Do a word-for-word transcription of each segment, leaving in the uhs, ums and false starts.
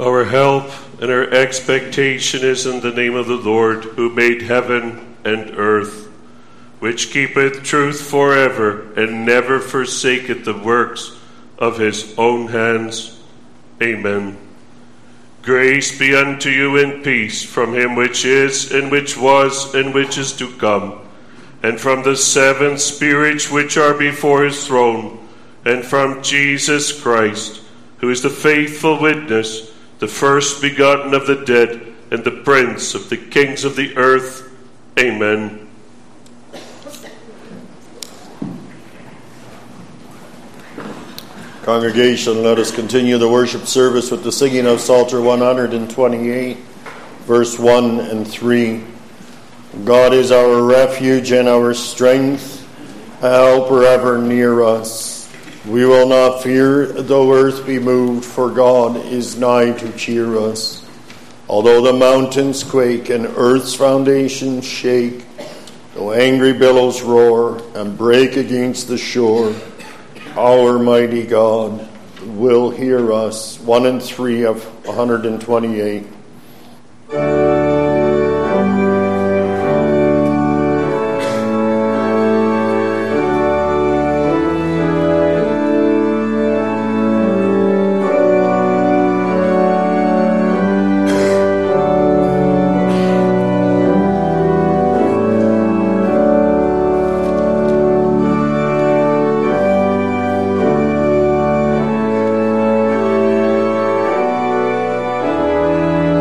Our help and our expectation is in the name of the Lord, who made heaven and earth, which keepeth truth forever, and never forsaketh the works of his own hands. Amen. Grace be unto you and peace from him which is, and which was, and which is to come, and from the seven spirits which are before his throne, and from Jesus Christ, who is the faithful witness, the first begotten of the dead, and the prince of the kings of the earth. Amen. Congregation, let us continue the worship service with the singing of Psalter one twenty-eight, verse one and three. God is our refuge and our strength, a helper ever near us. We will not fear though earth be moved, for God is nigh to cheer us. Although the mountains quake and earth's foundations shake, though angry billows roar and break against the shore, our mighty God will hear us. One and three of one twenty-eight. Thank you.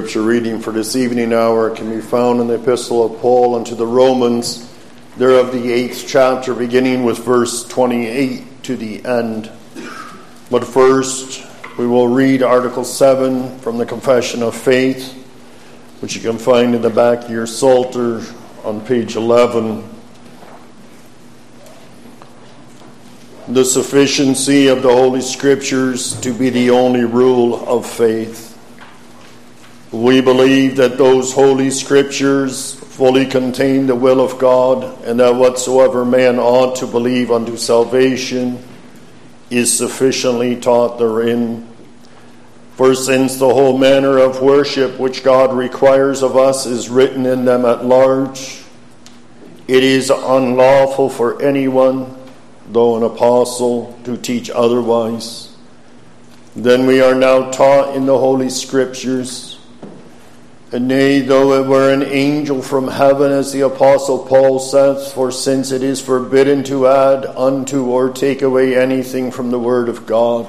Scripture reading for this evening hour can be found in the Epistle of Paul unto the Romans, there of the eighth chapter, beginning with verse twenty-eight to the end. But first, we will read Article seven from the Confession of Faith, which you can find in the back of your Psalter on page eleven. The sufficiency of the Holy Scriptures to be the only rule of faith. We believe that those Holy Scriptures fully contain the will of God, and that whatsoever man ought to believe unto salvation is sufficiently taught therein. For since the whole manner of worship which God requires of us is written in them at large, it is unlawful for anyone, though an apostle, to teach otherwise. Then we are now taught in the Holy Scriptures. And nay, though it were an angel from heaven, as the Apostle Paul saith, for since it is forbidden to add unto or take away anything from the word of God,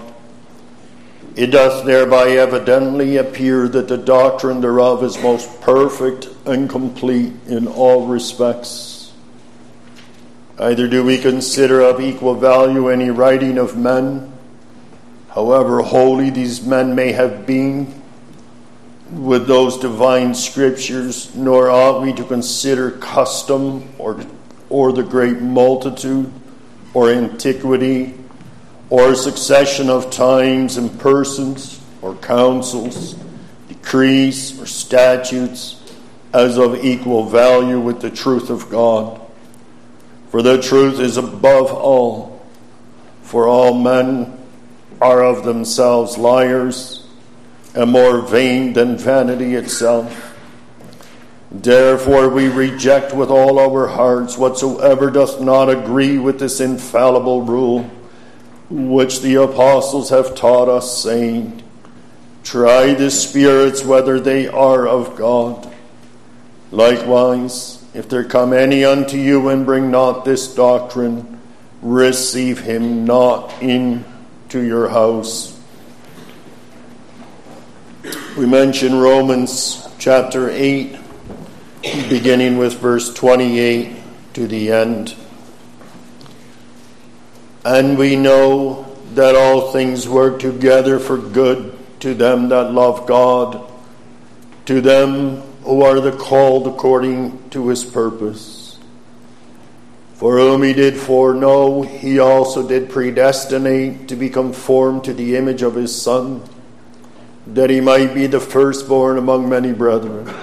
it doth thereby evidently appear that the doctrine thereof is most perfect and complete in all respects. Neither do we consider of equal value any writing of men, however holy these men may have been, with those divine Scriptures, nor ought we to consider custom or, or the great multitude or antiquity or succession of times and persons or councils, decrees or statutes as of equal value with the truth of God. For the truth is above all, for all men are of themselves liars, and more vain than vanity itself. Therefore we reject with all our hearts whatsoever doth not agree with this infallible rule, which the apostles have taught us, saying, try the spirits whether they are of God. Likewise, if there come any unto you and bring not this doctrine, receive him not into your house. We mention Romans chapter eight, beginning with verse twenty-eight to the end. And we know that all things work together for good to them that love God, to them who are the called according to his purpose. For whom he did foreknow, he also did predestinate to be conformed to the image of his Son, that he might be the firstborn among many brethren.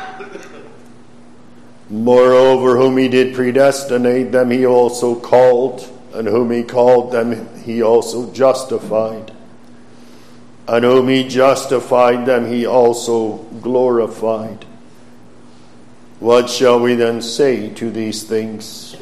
Moreover, whom he did predestinate, them he also called, and whom he called, them he also justified. And whom he justified, them he also glorified. What shall we then say to these things?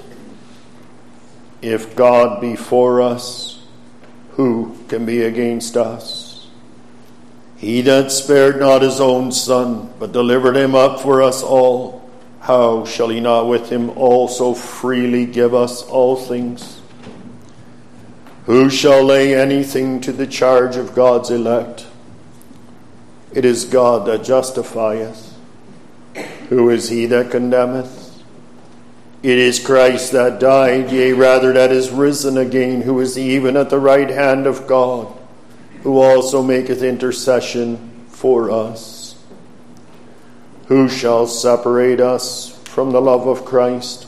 If God be for us, who can be against us? He that spared not his own Son, but delivered him up for us all, how shall he not with him also freely give us all things? Who shall lay anything to the charge of God's elect? It is God that justifieth. Who is he that condemneth? It is Christ that died, yea, rather that is risen again, who is even at the right hand of God, who also maketh intercession for us. Who shall separate us from the love of Christ?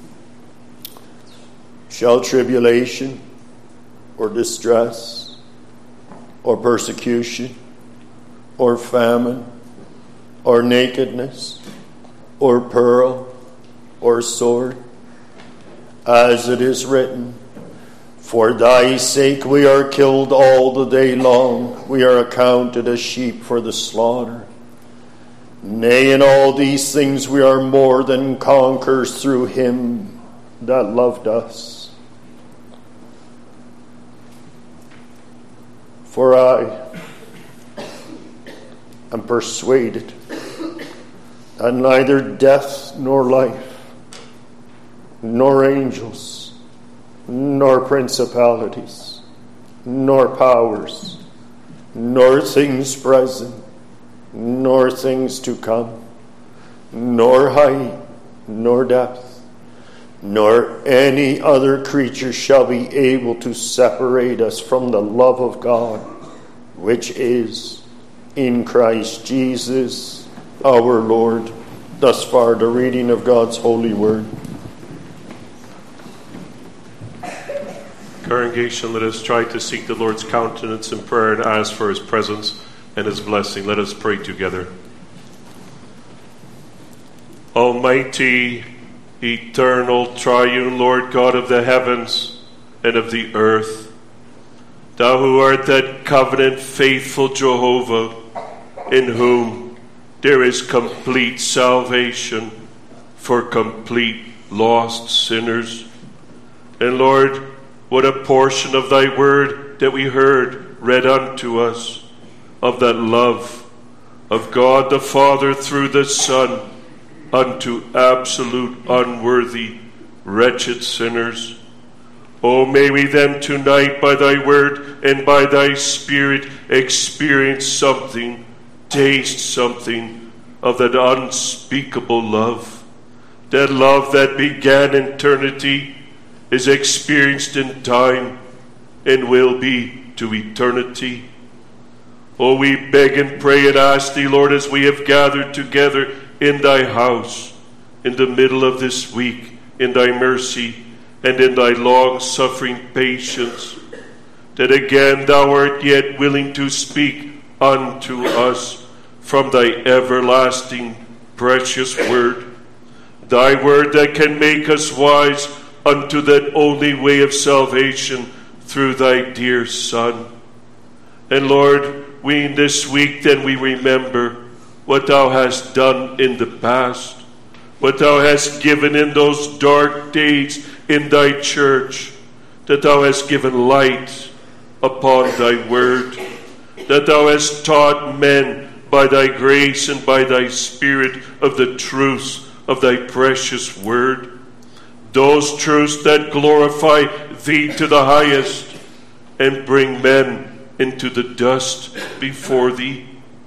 Shall tribulation, or distress, or persecution, or famine, or nakedness, or peril, or sword? As it is written, for thy sake we are killed all the day long. We are accounted as sheep for the slaughter. Nay, in all these things we are more than conquerors through him that loved us. For I am persuaded that neither death nor life, nor angels, nor principalities, nor powers, nor things present, nor things to come, nor height, nor depth, nor any other creature shall be able to separate us from the love of God, which is in Christ Jesus our Lord. Thus far, the reading of God's holy word. Congregation, let us try to seek the Lord's countenance in prayer and ask for his presence and his blessing. Let us pray together. Almighty, eternal, triune Lord God of the heavens and of the earth, thou who art that covenant faithful Jehovah, in whom there is complete salvation for complete lost sinners. And Lord, what a portion of thy word that we heard read unto us, of that love of God the Father through the Son unto absolute unworthy wretched sinners. Oh, may we then tonight by thy word and by thy Spirit experience something, taste something of that unspeakable love. That love that began in eternity is experienced in time and will be to eternity. Oh, we beg and pray and ask thee, Lord, as we have gathered together in thy house in the middle of this week, in thy mercy and in thy long-suffering patience, that again thou art yet willing to speak unto us from thy everlasting precious word, thy word that can make us wise unto that only way of salvation through thy dear Son. And Lord, we in this week then we remember what thou hast done in the past, what thou hast given in those dark days in thy church, that thou hast given light upon thy word, that thou hast taught men by thy grace and by thy Spirit of the truths of thy precious word, those truths that glorify thee to the highest and bring men into the dust before thee.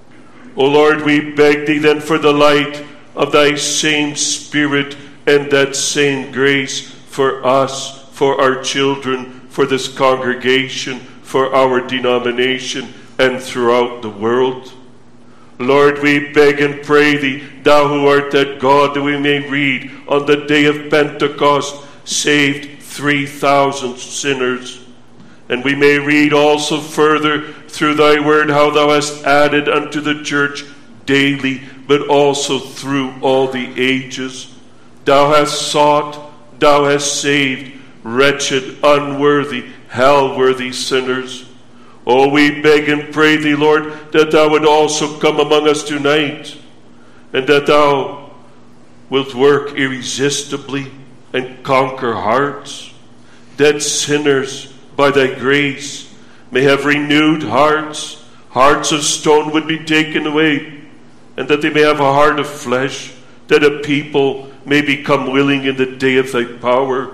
O Lord, we beg thee then for the light of thy same Spirit and that same grace for us, for our children, for this congregation, for our denomination, and throughout the world. Lord, we beg and pray thee, thou who art that God, that we may read on the day of Pentecost, saved three thousand sinners. And we may read also further through thy word how thou hast added unto the church daily, but also through all the ages. Thou hast sought, thou hast saved wretched, unworthy, hell-worthy sinners. Oh, we beg and pray thee, Lord, that thou would also come among us tonight, and that thou wilt work irresistibly and conquer hearts, that sinners, by thy grace, may have renewed hearts, hearts of stone would be taken away, and that they may have a heart of flesh, that a people may become willing in the day of thy power.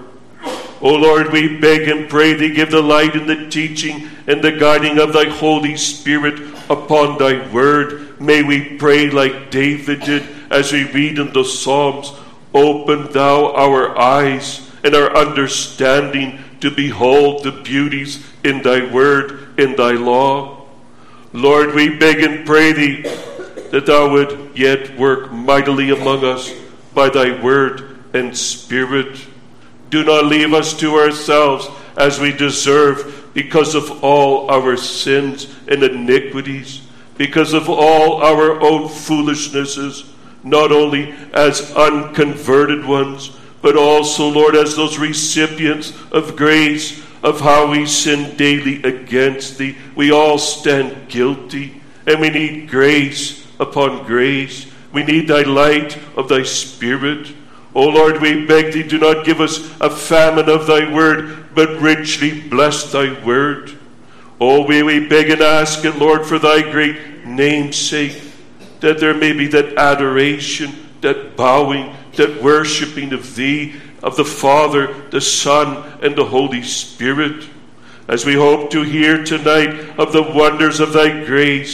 O Lord, we beg and pray thee, give the light and the teaching and the guiding of thy Holy Spirit upon thy word. May we pray like David did as we read in the Psalms, open thou our eyes and our understanding to behold the beauties in thy word, in thy law. Lord, we beg and pray thee that thou would yet work mightily among us by thy word and Spirit. Do not leave us to ourselves as we deserve because of all our sins and iniquities, because of all our own foolishnesses, not only as unconverted ones, but also, Lord, as those recipients of grace, of how we sin daily against thee. We all stand guilty, and we need grace upon grace. We need thy light of thy Spirit. O Lord, we beg thee, do not give us a famine of thy word, but richly bless thy word. Oh, we, we beg and ask it, Lord, for thy great name's sake, that there may be that adoration, that bowing, that worshipping of thee, of the Father, the Son, and the Holy Spirit. As we hope to hear tonight of the wonders of thy grace,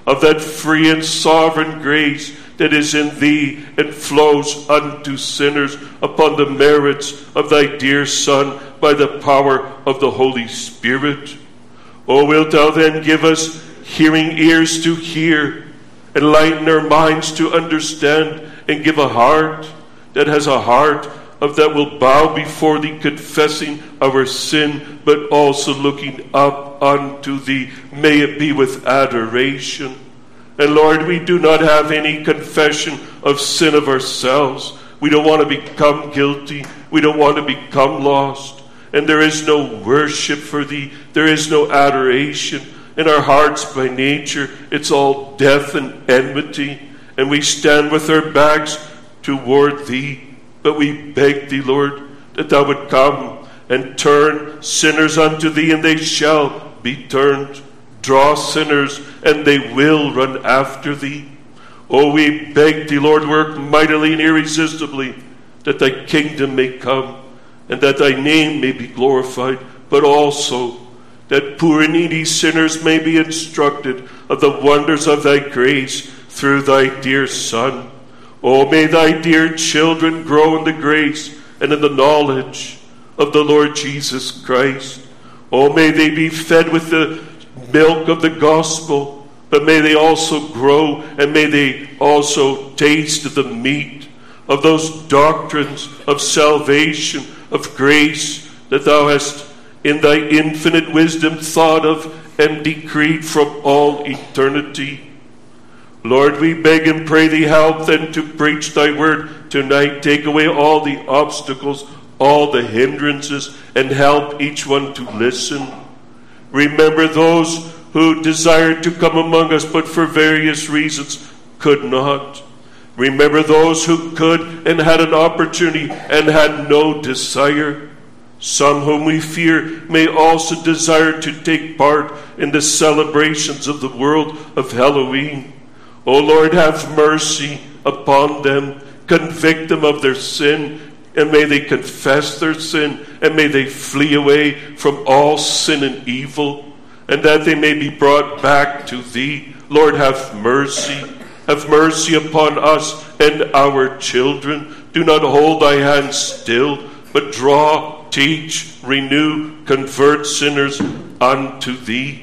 of that free and sovereign grace that is in thee and flows unto sinners upon the merits of thy dear Son by the power of the Holy Spirit. O wilt thou then give us hearing ears to hear, enlighten our minds to understand, and give a heart that has a heart of that will bow before thee, confessing our sin, but also looking up unto thee. May it be with adoration. And Lord, we do not have any confession of sin of ourselves. We don't want to become guilty. We don't want to become lost. And there is no worship for thee. There is no adoration. In our hearts by nature, it's all death and enmity. And we stand with our backs toward thee. But we beg thee, Lord, that thou would come and turn sinners unto thee, and they shall be turned. Draw sinners, and they will run after thee. Oh, we beg thee, Lord, work mightily and irresistibly, that thy kingdom may come, and that thy name may be glorified, but also that poor and needy sinners may be instructed of the wonders of thy grace through thy dear Son. Oh, may thy dear children grow in the grace and in the knowledge of the Lord Jesus Christ. Oh, may they be fed with the milk of the gospel, but may they also grow, and may they also taste of the meat of those doctrines of salvation, of grace, that thou hast in thy infinite wisdom thought of and decreed from all eternity. Lord, we beg and pray thee, help then to preach thy word tonight. Take away all the obstacles, all the hindrances, and help each one to listen. Remember those who desired to come among us, but for various reasons could not. Remember those who could and had an opportunity and had no desire. Some whom we fear may also desire to take part in the celebrations of the world of Halloween. O Lord, have mercy upon them. Convict them of their sin, and may they confess their sin, and may they flee away from all sin and evil, and that they may be brought back to thee. Lord, have mercy. Have mercy upon us and our children. Do not hold thy hand still, but draw, teach, renew, convert sinners unto thee.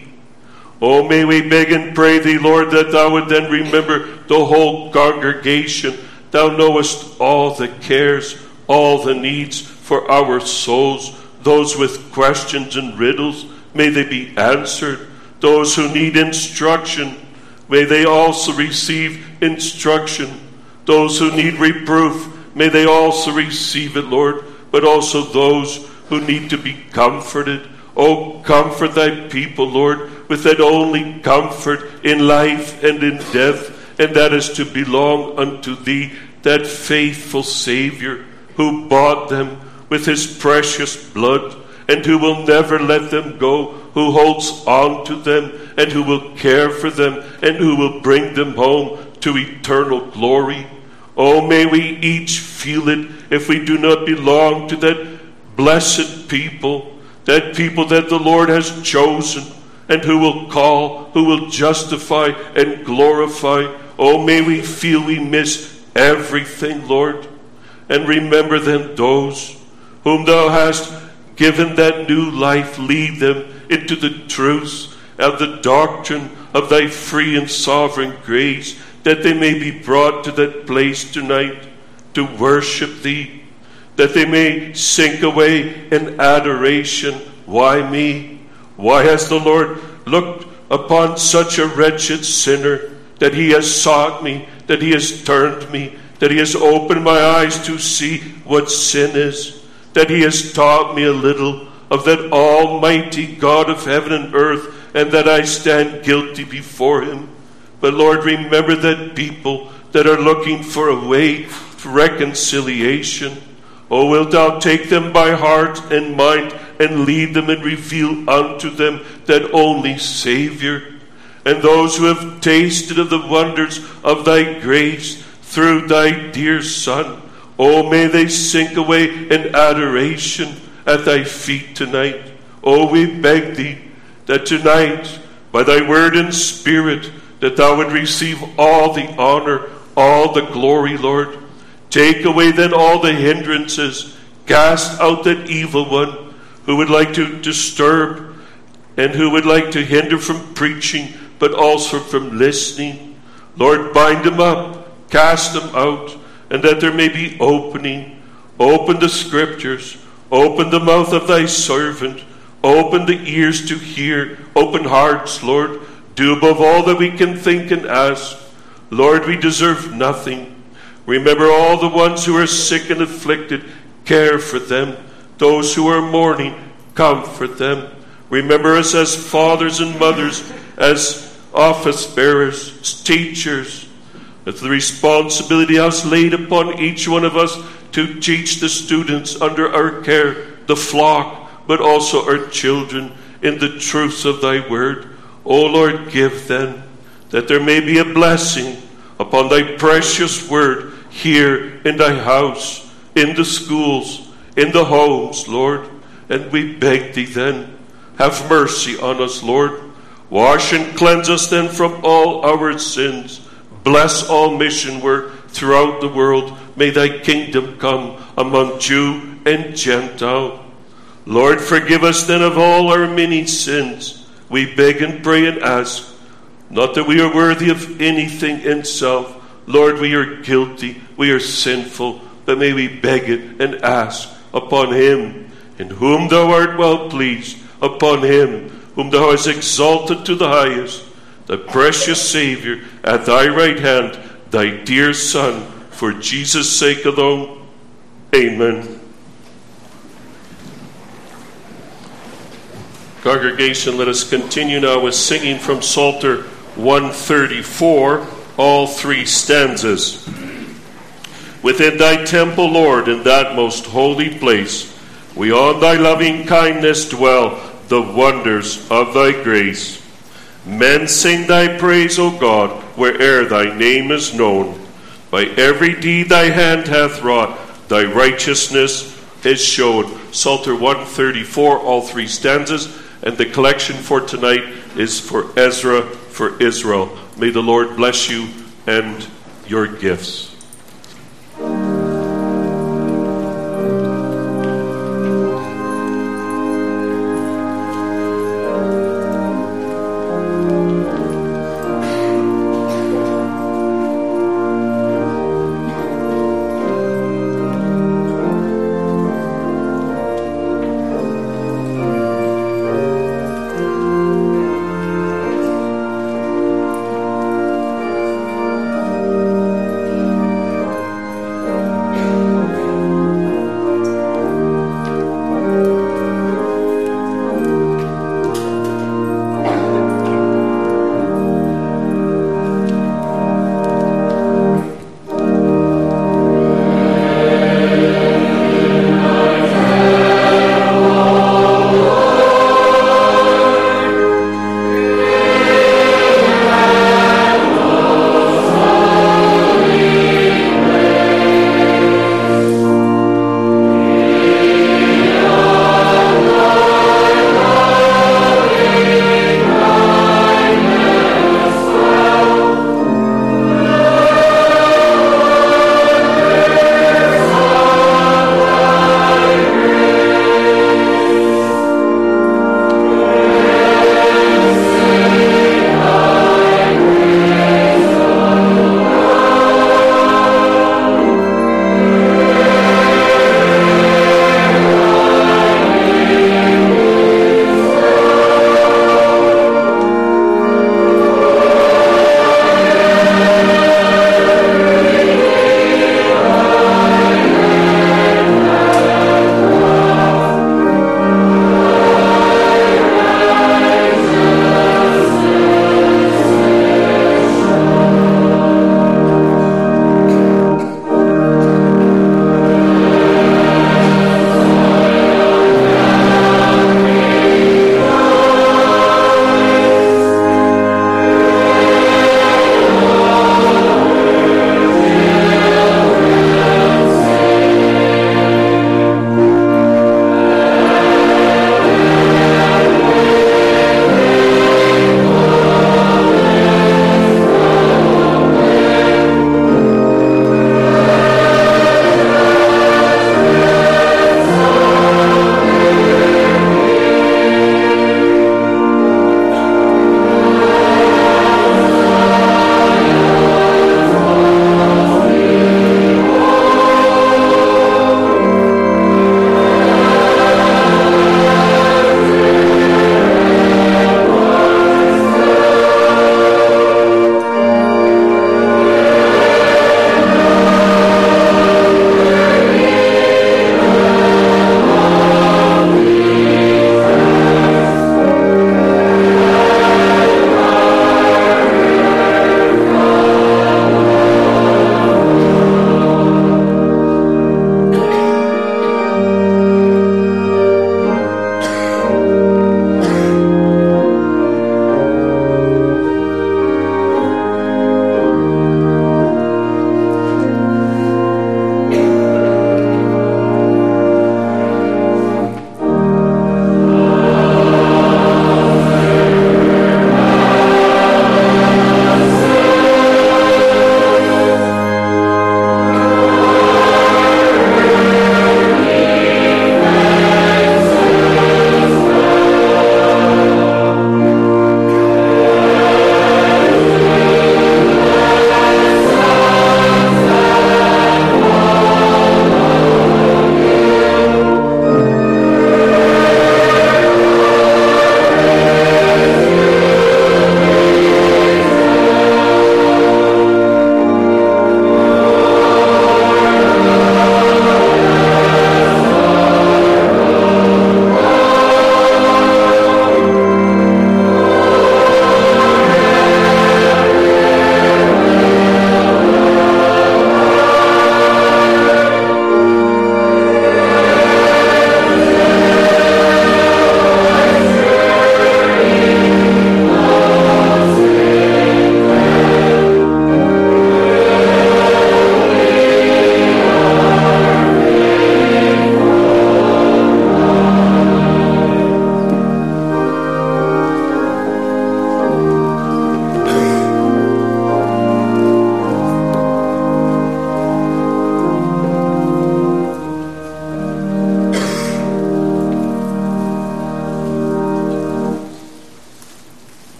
Oh, may we beg and pray thee, Lord, that thou would then remember the whole congregation. Thou knowest all the cares, all the needs for our souls. Those with questions and riddles, may they be answered. Those who need instruction, may they also receive instruction. Those who need reproof, may they also receive it, Lord. But also those who need to be comforted. Oh, comfort thy people, Lord, with that only comfort in life and in death, and that is to belong unto thee, that faithful Savior who bought them with his precious blood, and who will never let them go, who holds on to them, and who will care for them, and who will bring them home to eternal glory. Oh, may we each feel it if we do not belong to that blessed people, that people that the Lord has chosen, and who will call, who will justify and glorify. Oh, may we feel we miss everything, Lord. And remember then those whom thou hast given that new life, lead them into the truths of the doctrine of thy free and sovereign grace, that they may be brought to that place tonight to worship thee, that they may sink away in adoration. Why me? Why has the Lord looked upon such a wretched sinner, that he has sought me, that he has turned me, that he has opened my eyes to see what sin is, that he has taught me a little of that almighty God of heaven and earth, and that I stand guilty before him. But Lord, remember that people that are looking for a way to reconciliation. Oh, wilt thou take them by heart and mind, and lead them and reveal unto them that only Savior. And those who have tasted of the wonders of thy grace through thy dear Son, oh, may they sink away in adoration at thy feet tonight. Oh, we beg thee that tonight, by thy word and spirit, that thou would receive all the honor, all the glory, Lord. Take away then all the hindrances. Cast out that evil one who would like to disturb and who would like to hinder from preaching, but also from listening. Lord, bind them up, cast them out, and that there may be opening. Open the scriptures, open the mouth of thy servant, open the ears to hear, open hearts, Lord. Do above all that we can think and ask. Lord, we deserve nothing. Remember all the ones who are sick and afflicted. Care for them. Those who are mourning, comfort them. Remember us as fathers and mothers, as office bearers, as teachers. That the responsibility has laid upon each one of us to teach the students under our care, the flock, but also our children, in the truths of thy word. O Lord, give them, that there may be a blessing upon thy precious word here in thy house, in the schools, in the homes, Lord. And we beg thee then, have mercy on us, Lord. Wash and cleanse us then from all our sins. Bless all mission work throughout the world. May thy kingdom come among Jew and Gentile. Lord, forgive us then of all our many sins. We beg and pray and ask, not that we are worthy of anything in self. Lord, we are guilty, we are sinful, but may we beg it and ask upon him in whom thou art well pleased, upon him whom thou hast exalted to the highest, the precious Savior at thy right hand, thy dear Son, for Jesus' sake alone. Amen. Congregation, let us continue now with singing from Psalter one thirty-four, all three stanzas. Within thy temple, Lord, in that most holy place, we on thy loving kindness dwell, the wonders of thy grace. Men sing thy praise, O God, where'er thy name is known. By every deed thy hand hath wrought, thy righteousness is shown. Psalter one thirty-four, all three stanzas. And the collection for tonight is for Ezra, for Israel. May the Lord bless you and your gifts.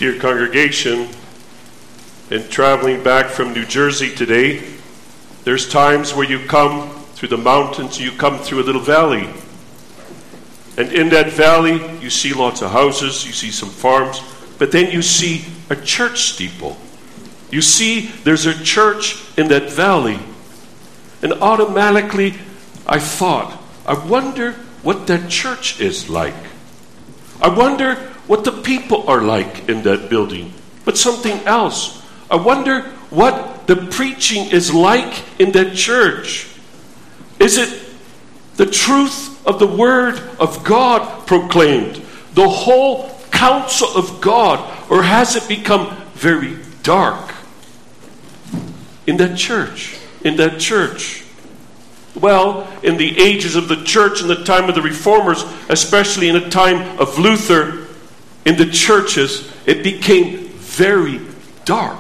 Dear congregation, in traveling back from New Jersey today, there's times where you come through the mountains, you come through a little valley. And in that valley, you see lots of houses, you see some farms, but then you see a church steeple. You see there's a church in that valley. And automatically, I thought, I wonder what that church is like. I wonder what the people are like in that building. But something else. I wonder what the preaching is like in that church. Is it the truth of the Word of God proclaimed? The whole counsel of God? Or has it become very dark in that church? In that church? Well, in the ages of the church, in the time of the Reformers, especially in the time of Luther, in the churches, it became very dark.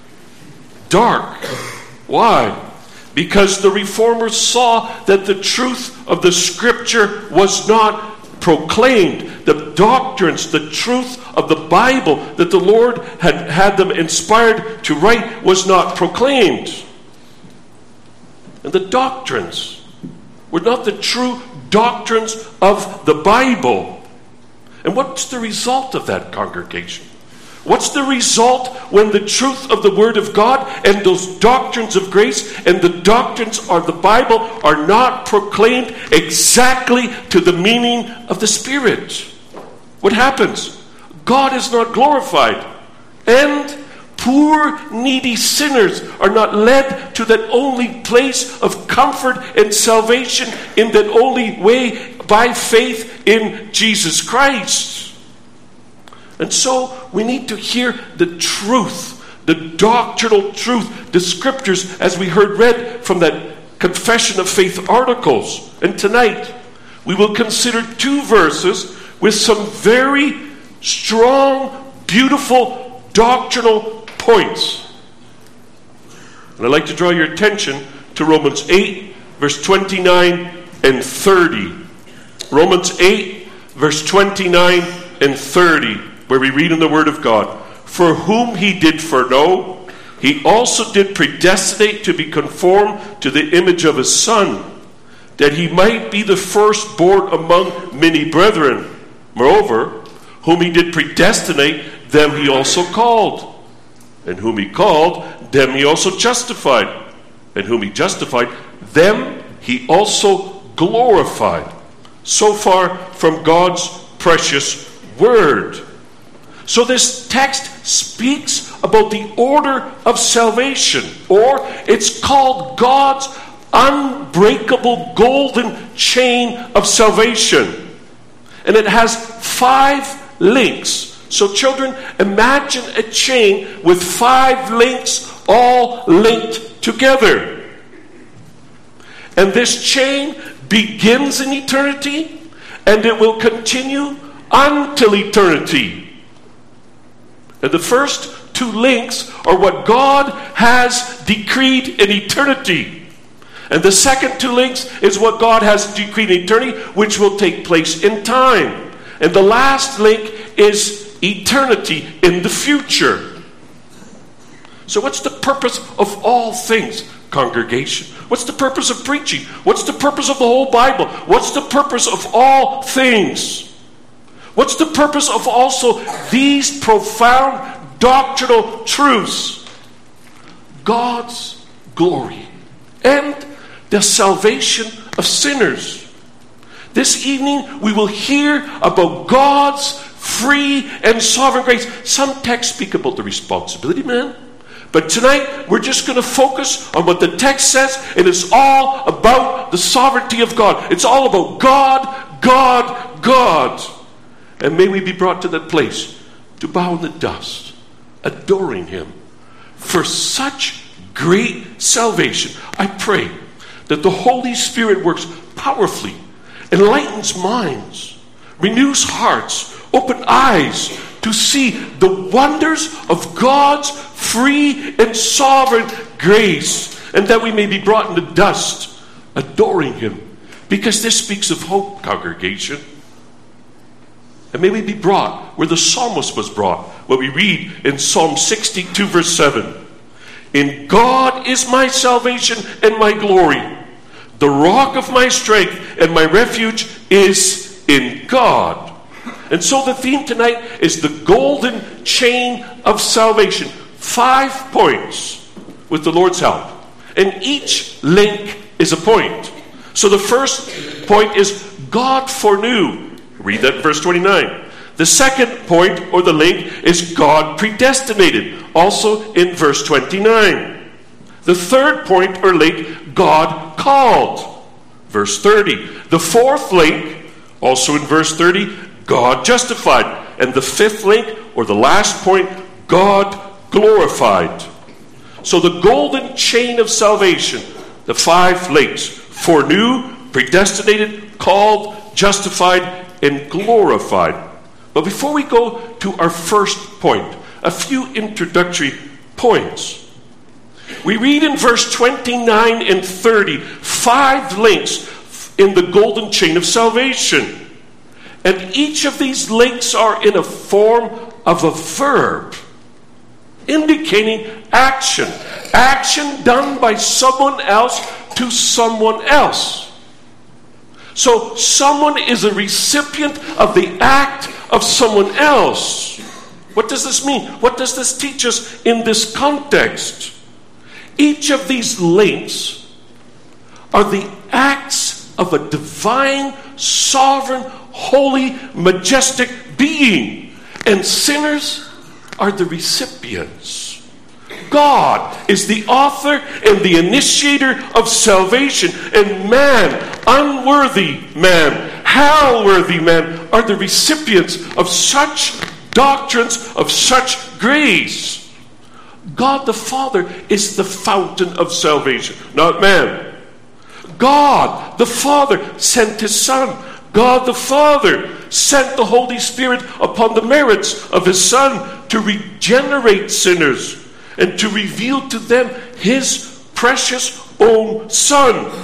Dark. Why? Because the Reformers saw that the truth of the Scripture was not proclaimed. The doctrines, the truth of the Bible that the Lord had had them inspired to write was not proclaimed. And the doctrines were not the true doctrines of the Bible. And what's the result of that, congregation? What's the result when the truth of the Word of God and those doctrines of grace and the doctrines of the Bible are not proclaimed exactly to the meaning of the Spirit? What happens? God is not glorified. And poor, needy sinners are not led to that only place of comfort and salvation in that only way by faith in Jesus Christ. And so we need to hear the truth, the doctrinal truth, the scriptures as we heard read from that Confession of Faith articles. And tonight we will consider two verses with some very strong, beautiful doctrinal points. And I'd like to draw your attention to Romans eight, verse twenty-nine and thirty. Romans eight, verse twenty-nine and thirty, where we read in the Word of God, "For whom he did foreknow, he also did predestinate to be conformed to the image of his Son, that he might be the firstborn among many brethren. Moreover, whom he did predestinate, them he also called. And whom he called, them he also justified. And whom he justified, them he also glorified." So far from God's precious Word. So this text speaks about the order of salvation, or it's called God's unbreakable golden chain of salvation. And it has five links. So children, imagine a chain with five links all linked together. And this chain begins in eternity, and it will continue until eternity. And the first two links are what God has decreed in eternity. And the second two links is what God has decreed in eternity, which will take place in time. And the last link is eternity in the future. So what's the purpose of all things, congregation? What's the purpose of preaching? What's the purpose of the whole Bible? What's the purpose of all things? What's the purpose of also these profound doctrinal truths? God's glory and the salvation of sinners. This evening we will hear about God's free and sovereign grace. Some texts speak about the responsibility, man. But tonight we're just going to focus on what the text says, and it's all about the sovereignty of God. It's all about God, God, God. And may we be brought to that place to bow in the dust, adoring Him for such great salvation. I pray that the Holy Spirit works powerfully, enlightens minds, renews hearts, open eyes to see the wonders of God's free and sovereign grace, and that we may be brought in the dust, adoring Him, because this speaks of hope, congregation. And may we be brought where the psalmist was brought, what we read in Psalm sixty-two, verse seven. In God is my salvation and my glory. The rock of my strength and my refuge is in God. And so the theme tonight is the golden chain of salvation. Five points with the Lord's help. And each link is a point. So the first point is God foreknew. Read that in verse twenty-nine. The second point, or the link, is God predestinated, also in verse twenty-nine. The third point, or link, God called, verse thirty. The fourth link, also in verse thirty, God justified. And the fifth link, or the last point, God glorified. So the golden chain of salvation, the five links: foreknew, predestinated, called, justified, and glorified. But before we go to our first point, a few introductory points. We read in verse twenty-nine and thirty, five links in the golden chain of salvation. And each of these links are in a form of a verb, indicating action. Action done by someone else to someone else. So someone is a recipient of the act of someone else. What does this mean? What does this teach us in this context? Each of these links are the acts of a divine, sovereign, holy, majestic being. And sinners are the recipients. God is the author and the initiator of salvation. And man, unworthy man, hell-worthy man, are the recipients of such doctrines, of such grace. God the Father is the fountain of salvation, not man. God the Father sent His Son. God the Father sent the Holy Spirit upon the merits of His Son to regenerate sinners and to reveal to them His precious own Son.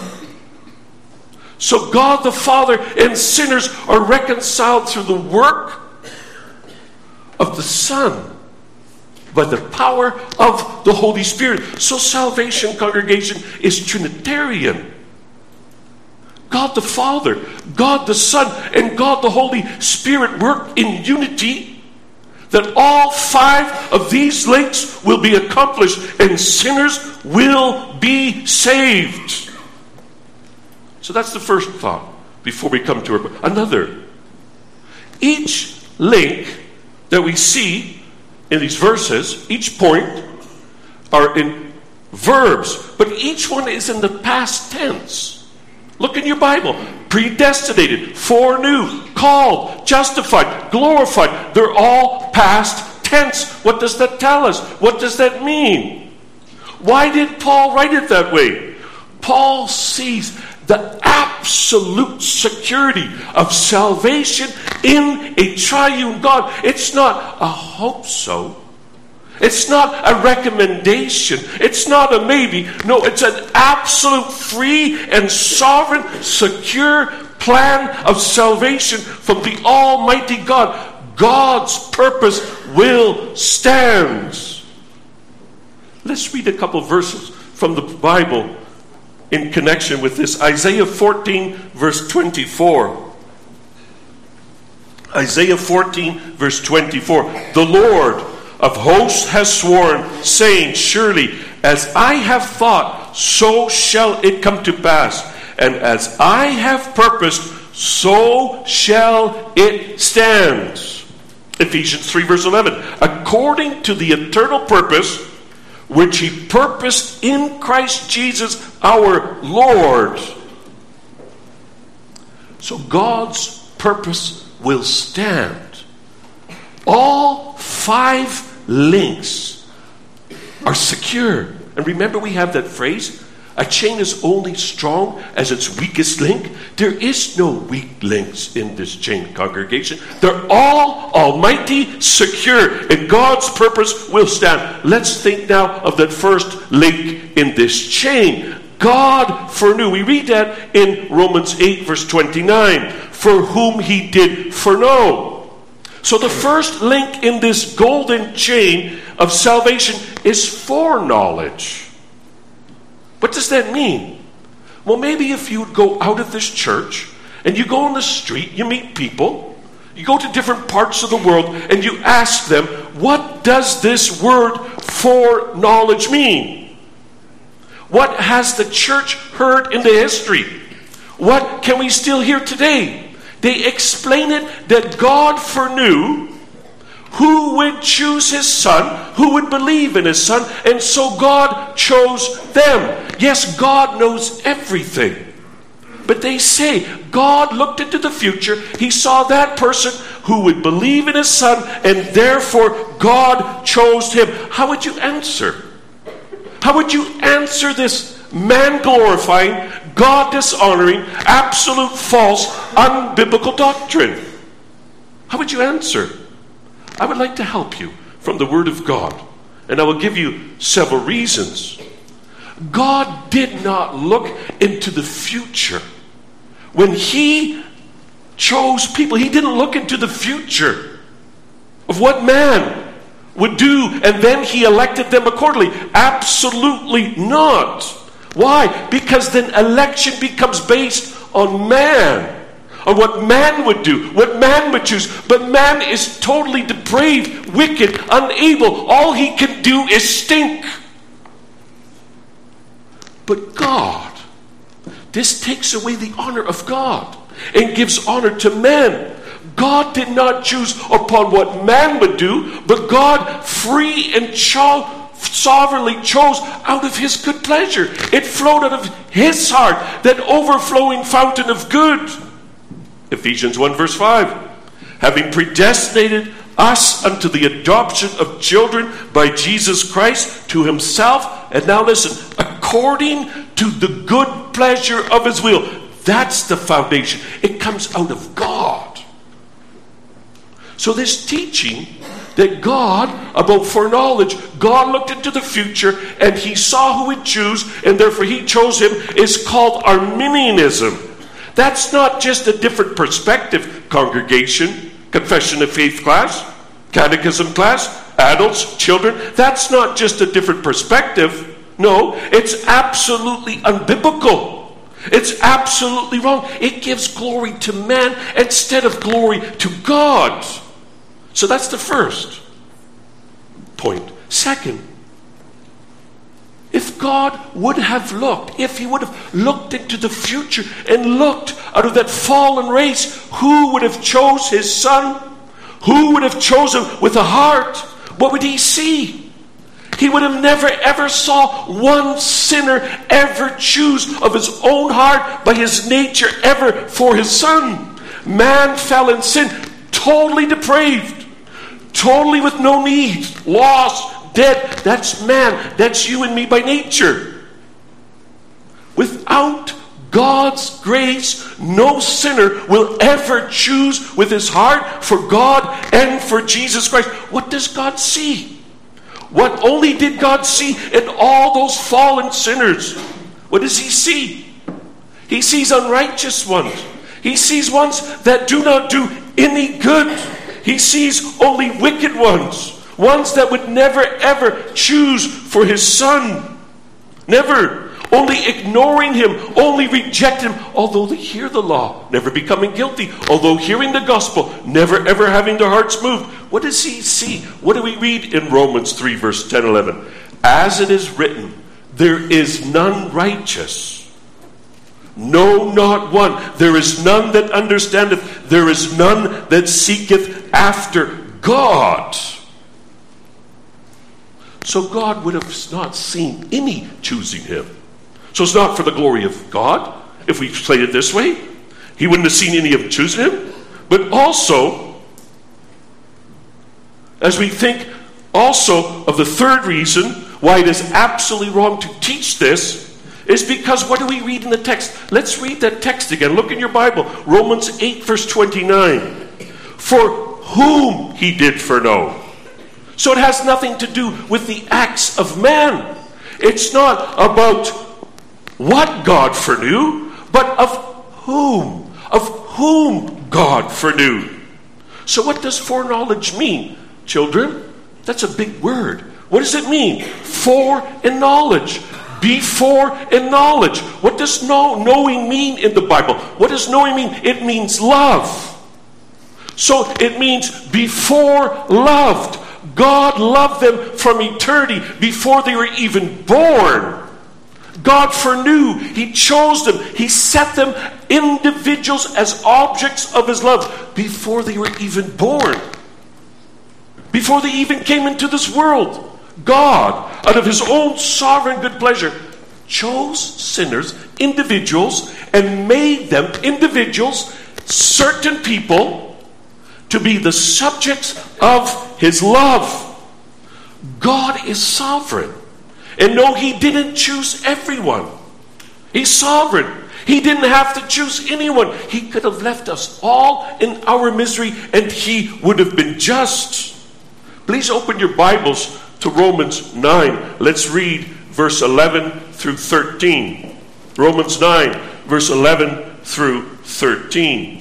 So God the Father and sinners are reconciled through the work of the Son by the power of the Holy Spirit. So salvation, congregation, is Trinitarian. God the Father, God the Son, and God the Holy Spirit work in unity, that all five of these links will be accomplished and sinners will be saved. So that's the first thought before we come to our, another. Each link that we see in these verses, each point, are in verbs, but each one is in the past tense. Look in your Bible. Predestinated, foreknew, called, justified, glorified. They're all past tense. What does that tell us? What does that mean? Why did Paul write it that way? Paul sees the absolute security of salvation in a triune God. It's not a hope so. It's not a recommendation. It's not a maybe. No, it's an absolute free and sovereign, secure plan of salvation from the Almighty God. God's purpose will stand. Let's read a couple verses from the Bible in connection with this. Isaiah fourteen, verse twenty-four. Isaiah fourteen, verse twenty-four. The Lord of hosts has sworn, saying, surely as I have thought, so shall it come to pass. And as I have purposed, so shall it stand. Ephesians three, verse eleven. According to the eternal purpose which He purposed in Christ Jesus our Lord. So God's purpose will stand. All five links are secure. And remember, we have that phrase, a chain is only strong as its weakest link. There is no weak links in this chain, congregation. They're all almighty, secure, and God's purpose will stand. Let's think now of that first link in this chain. God foreknew. We read that in Romans eight, verse twenty-nine. For whom He did foreknow. So the first link in this golden chain of salvation is foreknowledge. What does that mean? Well, maybe if you would go out of this church and you go on the street, you meet people, you go to different parts of the world and you ask them, what does this word foreknowledge mean? What has the church heard in the history? What can we still hear today? They explain it that God foreknew who would choose his son, who would believe in his son, and so God chose them. Yes, God knows everything. But they say God looked into the future. He saw that person who would believe in his son, and therefore God chose him. How would you answer? How would you answer this man-glorifying, God-dishonoring, absolute false, unbiblical doctrine? How would you answer? I would like to help you from the Word of God, and I will give you several reasons. God did not look into the future. When he chose people, he didn't look into the future of what man would do, and then he elected them accordingly. Absolutely not. Why? Because then election becomes based on man, on what man would do, what man would choose. But man is totally depraved, wicked, unable. All he can do is stink. But God, this takes away the honor of God and gives honor to man. God did not choose upon what man would do, but God free and cho- sovereignly chose out of his good pleasure. It flowed out of his heart, that overflowing fountain of good. Ephesians one verse five. Having predestinated us unto the adoption of children by Jesus Christ to himself. And now listen, according to the good pleasure of his will. That's the foundation. It comes out of God. So this teaching that God, about foreknowledge, God looked into the future and he saw who would choose, and therefore he chose him, is called Arminianism. That's not just a different perspective, congregation, confession of faith class, catechism class, adults, children. That's not just a different perspective. No, it's absolutely unbiblical. It's absolutely wrong. It gives glory to man instead of glory to God. So that's the first point. Second, if God would have looked, if he would have looked into the future and looked out of that fallen race, who would have chose his son? Who would have chosen with a heart? What would he see? He would have never ever saw one sinner ever choose of his own heart by his nature ever for his son. Man fell in sin, totally depraved, totally with no need, lost, dead. That's man. That's you and me by nature. Without God's grace, no sinner will ever choose with his heart for God and for Jesus Christ. What does God see? What only did God see in all those fallen sinners? What does he see? He sees unrighteous ones. He sees ones that do not do any good. He sees only wicked ones. Ones that would never ever choose for his son. Never. Only ignoring him, only rejecting him, although they hear the law, never becoming guilty, although hearing the gospel, never ever having their hearts moved. What does he see? What do we read in Romans three, verse ten, eleven? As it is written, there is none righteous, no, not one. There is none that understandeth, there is none that seeketh after God. So God would have not seen any choosing him. So it's not for the glory of God, if we play it this way. He wouldn't have seen any of them choosing him. But also, as we think also of the third reason why it is absolutely wrong to teach this, is because what do we read in the text? Let's read that text again. Look in your Bible. Romans eight, verse twenty-nine. For whom he did foreknow. So it has nothing to do with the acts of man. It's not about what God foreknew, but of whom. Of whom God foreknew. So what does foreknowledge mean, children? That's a big word. What does it mean? Fore and knowledge. Before and knowledge. What does know, knowing mean in the Bible? What does knowing mean? It means love. So it means before loved. God loved them from eternity before they were even born. God foreknew. He chose them. He set them individuals as objects of his love before they were even born. Before they even came into this world. God, out of his own sovereign good pleasure, chose sinners, individuals, and made them individuals, certain people, to be the subjects of his love. God is sovereign. And no, he didn't choose everyone. He's sovereign. He didn't have to choose anyone. He could have left us all in our misery and he would have been just. Please open your Bibles to Romans nine. Let's read verse eleven through thirteen. Romans nine, verse eleven through thirteen.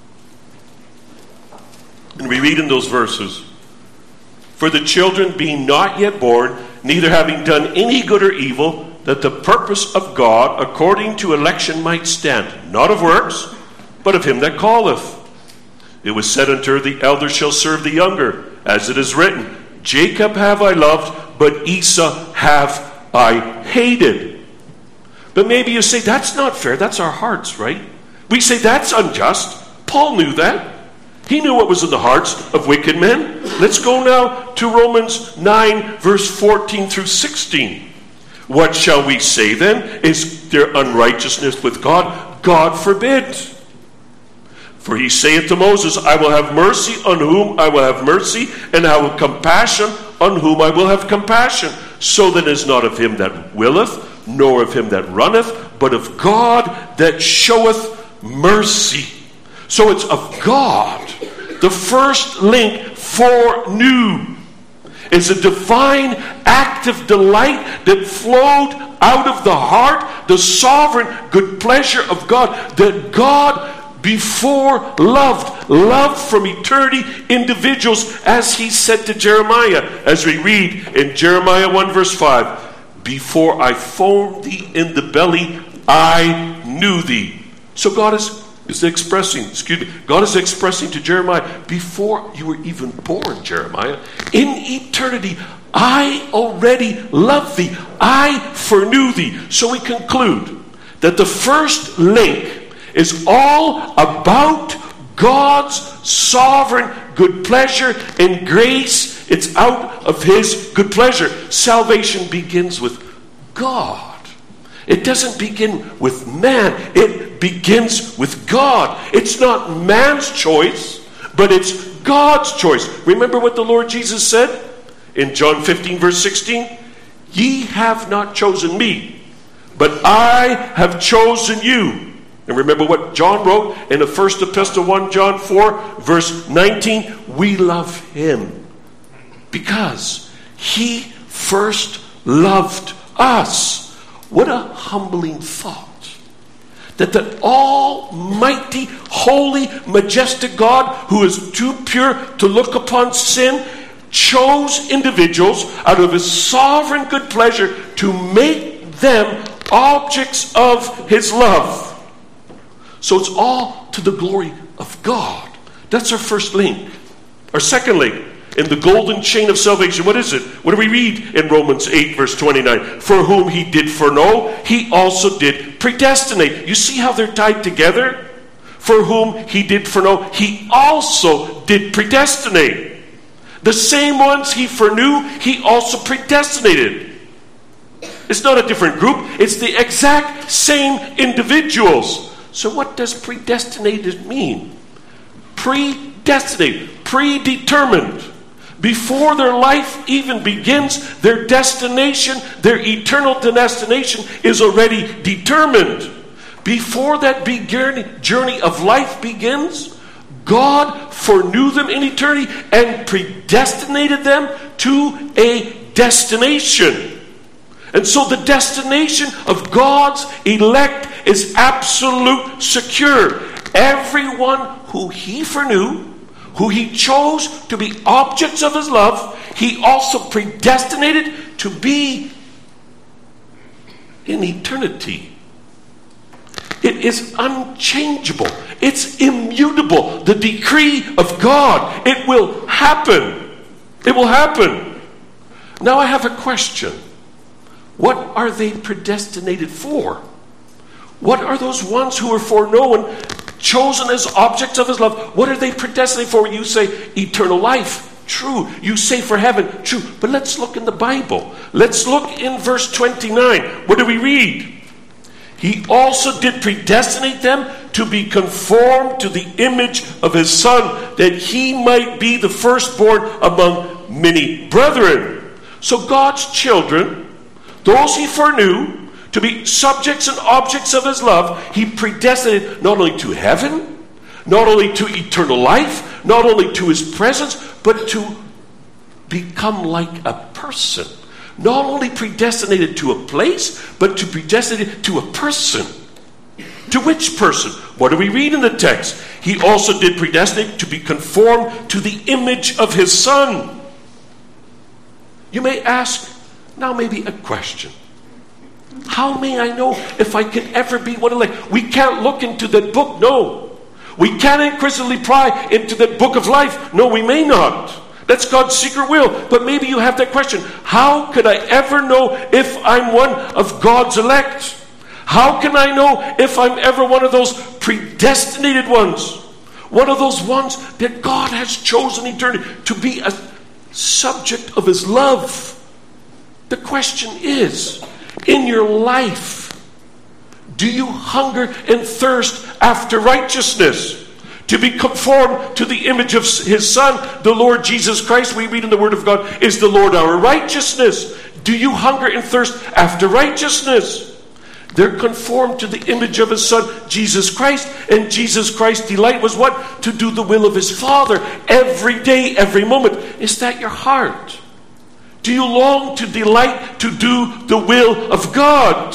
And we read in those verses, "For the children being not yet born, neither having done any good or evil, that the purpose of God according to election might stand, not of works, but of him that calleth. It was said unto her, the elder shall serve the younger, as it is written, Jacob have I loved, but Esau have I hated." But maybe you say, that's not fair. That's our hearts, right? We say that's unjust. Paul knew that. He knew what was in the hearts of wicked men. Let's go now to Romans nine, verse fourteen through sixteen. "What shall we say then? Is there unrighteousness with God? God forbid. For he saith to Moses, I will have mercy on whom I will have mercy, and I will compassion on whom I will have compassion. So then it is not of him that willeth, nor of him that runneth, but of God that showeth mercy." So it's of God. The first link, foreknew, is a divine act of delight that flowed out of the heart, the sovereign good pleasure of God, that God before loved, loved from eternity individuals, as he said to Jeremiah, as we read in Jeremiah one verse five, "Before I formed thee in the belly, I knew thee." So God is, is expressing, excuse me, God is expressing to Jeremiah, before you were even born, Jeremiah, in eternity, I already loved thee. I foreknew thee. So we conclude that the first link is all about God's sovereign good pleasure and grace. It's out of his good pleasure. Salvation begins with God. It doesn't begin with man. It begins with God. It's not man's choice, but it's God's choice. Remember what the Lord Jesus said in John fifteen verse sixteen? "Ye have not chosen me, but I have chosen you." And remember what John wrote in the first epistle, First John four, verse nineteen. We love him because he first loved us. What a humbling thought. That the almighty, holy, majestic God, who is too pure to look upon sin, chose individuals out of his sovereign good pleasure to make them objects of his love. So it's all to the glory of God. That's our first link. Our second link in the golden chain of salvation, what is it? What do we read in Romans eight verse twenty-nine? "For whom he did foreknow, he also did predestinate." You see how they're tied together? For whom he did foreknow, he also did predestinate. The same ones he foreknew, he also predestinated. It's not a different group. It's the exact same individuals. So what does predestinated mean? Predestinated, predetermined. Before their life even begins, their destination, their eternal destination is already determined. Before that journey of life begins, God foreknew them in eternity and predestinated them to a destination. And so the destination of God's elect is absolute secure. Everyone who he foreknew, who he chose to be objects of his love, he also predestinated to be in eternity. It is unchangeable. It's immutable. The decree of God. It will happen. It will happen. Now I have a question. What are they predestinated for? What are those ones who are foreknown, chosen as objects of his love? What are they predestinated for? You say eternal life. True. You say for heaven. True. But let's look in the Bible. Let's look in verse twenty-nine. What do we read? He also did predestinate them to be conformed to the image of his Son, that he might be the firstborn among many brethren. So God's children, those he foreknew to be subjects and objects of his love, he predestinated not only to heaven, not only to eternal life, not only to his presence, but to become like a person. Not only predestinated to a place, but to predestinated to a person. To which person? What do we read in the text? He also did predestinate to be conformed to the image of his Son. You may ask, now maybe a question. How may I know if I can ever be one elect? We can't look into that book, no. We can't inquisitively pry into that book of life. No, we may not. That's God's secret will. But maybe you have that question. How could I ever know if I'm one of God's elect? How can I know if I'm ever one of those predestinated ones? One of those ones that God has chosen eternity to be a subject of his love. The question is, in your life, do you hunger and thirst after righteousness? To be conformed to the image of his Son, the Lord Jesus Christ, we read in the Word of God, is the Lord our righteousness. Do you hunger and thirst after righteousness? They're conformed to the image of his Son, Jesus Christ. And Jesus Christ's delight was what? To do the will of his Father every day, every moment. Is that your heart? Do you long to delight to do the will of God?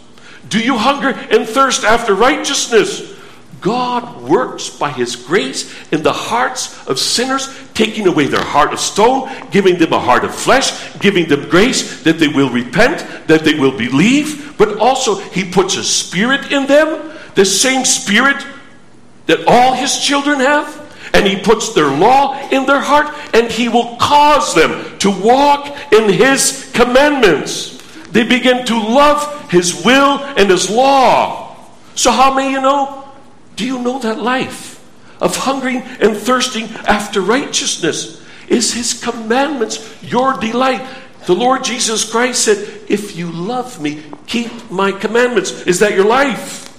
Do you hunger and thirst after righteousness? God works by his grace in the hearts of sinners, taking away their heart of stone, giving them a heart of flesh, giving them grace that they will repent, that they will believe. But also he puts a spirit in them, the same spirit that all his children have. And he puts their law in their heart, and he will cause them to walk in his commandments. They begin to love his will and his law. So how may you know? Do you know that life of hungering and thirsting after righteousness? Is his commandments your delight? The Lord Jesus Christ said, if you love me, keep my commandments. Is that your life?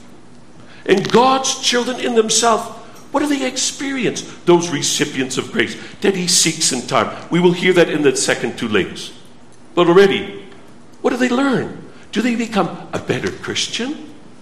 And God's children in themselves, what do they experience? Those recipients of grace that he seeks in time. We will hear that in the second two links. But already, what do they learn? Do they become a better Christian?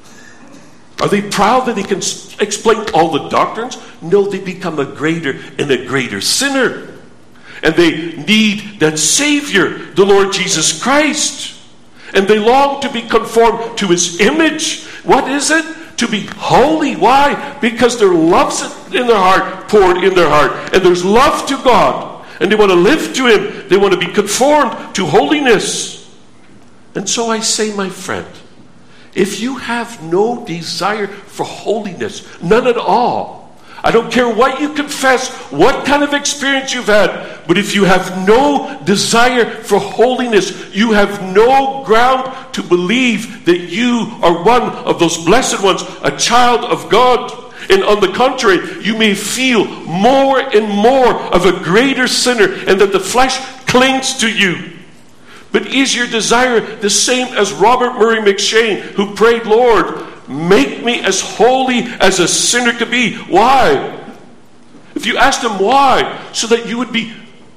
Are they proud that they can explain all the doctrines? No, they become a greater and a greater sinner. And they need that Savior, the Lord Jesus Christ. And they long to be conformed to his image. What is it? To be holy. Why? Because there's love in their heart, poured in their heart. And there's love to God. And they want to live to him. They want to be conformed to holiness. And so I say, my friend, if you have no desire for holiness, none at all, I don't care what you confess, what kind of experience you've had, but if you have no desire for holiness, you have no ground to believe that you are one of those blessed ones, a child of God. And on the contrary, you may feel more and more of a greater sinner, and that the flesh clings to you. But is your desire the same as Robert Murray McShane, who prayed, Lord, make me as holy as a sinner could be? Why? If you asked him why, so that you would be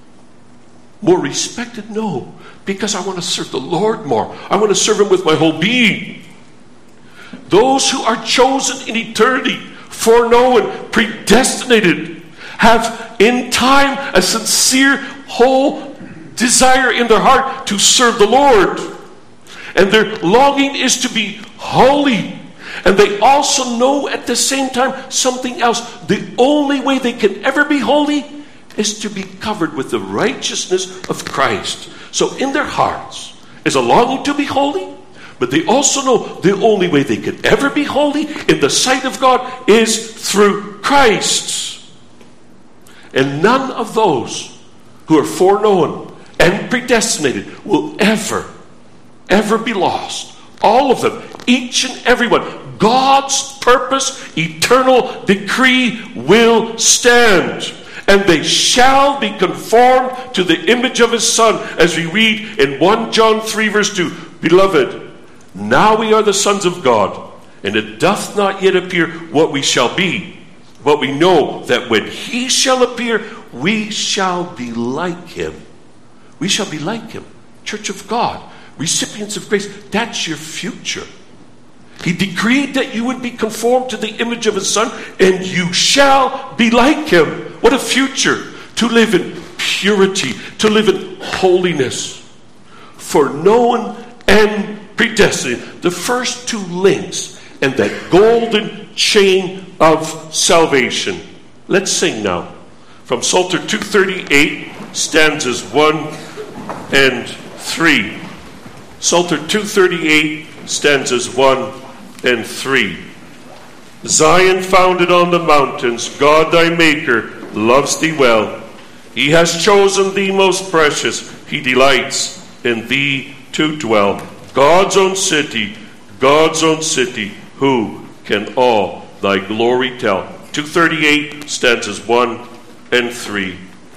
more respected? No, because I want to serve the Lord more. I want to serve him with my whole being. Those who are chosen in eternity, foreknown, predestinated, have in time a sincere, whole desire in their heart to serve the Lord. And their longing is to be holy. And they also know at the same time something else. The only way they can ever be holy is to be covered with the righteousness of Christ. So in their hearts is a longing to be holy, but they also know the only way they can ever be holy in the sight of God is through Christ. And none of those who are foreknown and predestinated will ever, ever be lost. All of them, each and every one. God's purpose, eternal decree will stand. And they shall be conformed to the image of his Son, as we read in First John three verse two. Beloved, now we are the sons of God, and it doth not yet appear what we shall be. But we know that when he shall appear, we shall be like him. We shall be like him. Church of God, recipients of grace, that's your future. He decreed that you would be conformed to the image of his Son, and you shall be like him. What a future, to live in purity, to live in holiness. Foreknown and predestinated. The first two links and that golden chain of salvation. Let's sing now. From Psalter two thirty-eight, stanzas one and three. Psalter two thirty-eight, stanzas one and three. Zion founded on the mountains, God thy Maker loves thee well. He has chosen thee most precious, he delights in thee to dwell. God's own city, God's own city, who can all thy glory tell? two thirty-eight, stanzas one and three.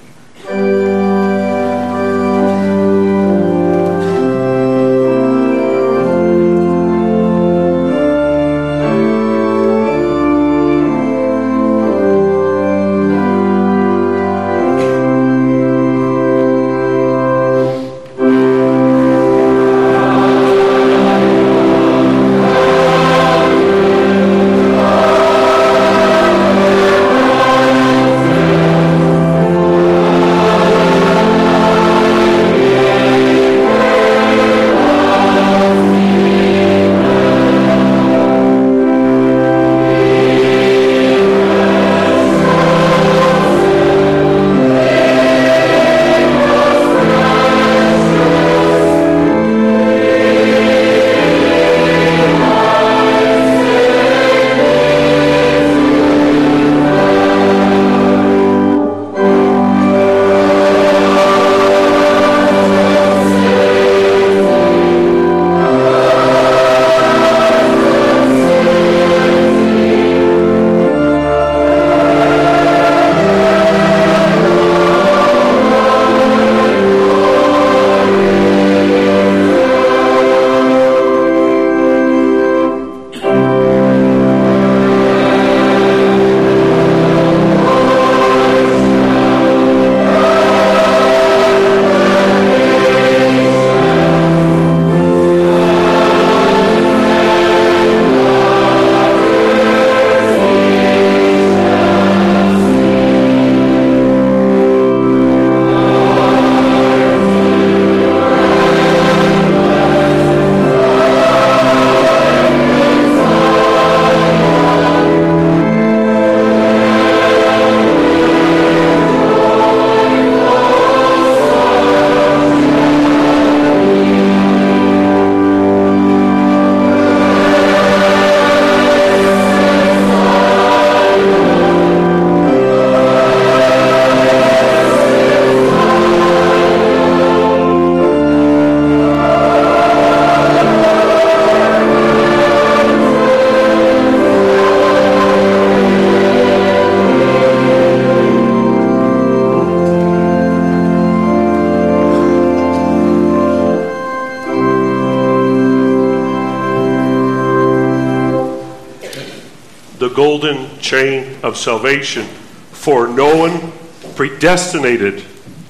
Golden chain of salvation, foreknown, predestinated.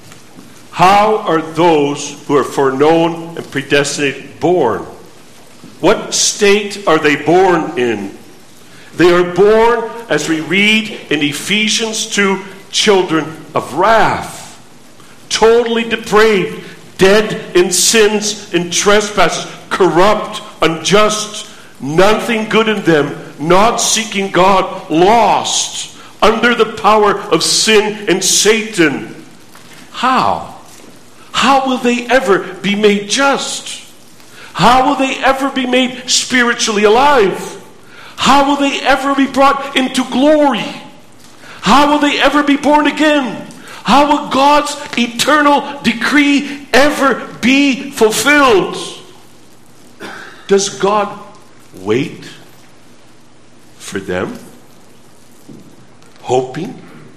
How are those who are foreknown and predestinated born? What state are they born in? They are born, as we read in Ephesians two, children of wrath, totally depraved, dead in sins and trespasses, corrupt, unjust, nothing good in them, not seeking God, lost under the power of sin and Satan. How? How will they ever be made just? How will they ever be made spiritually alive? How will they ever be brought into glory? How will they ever be born again? How will God's eternal decree ever be fulfilled? Does God wait for them? Hoping,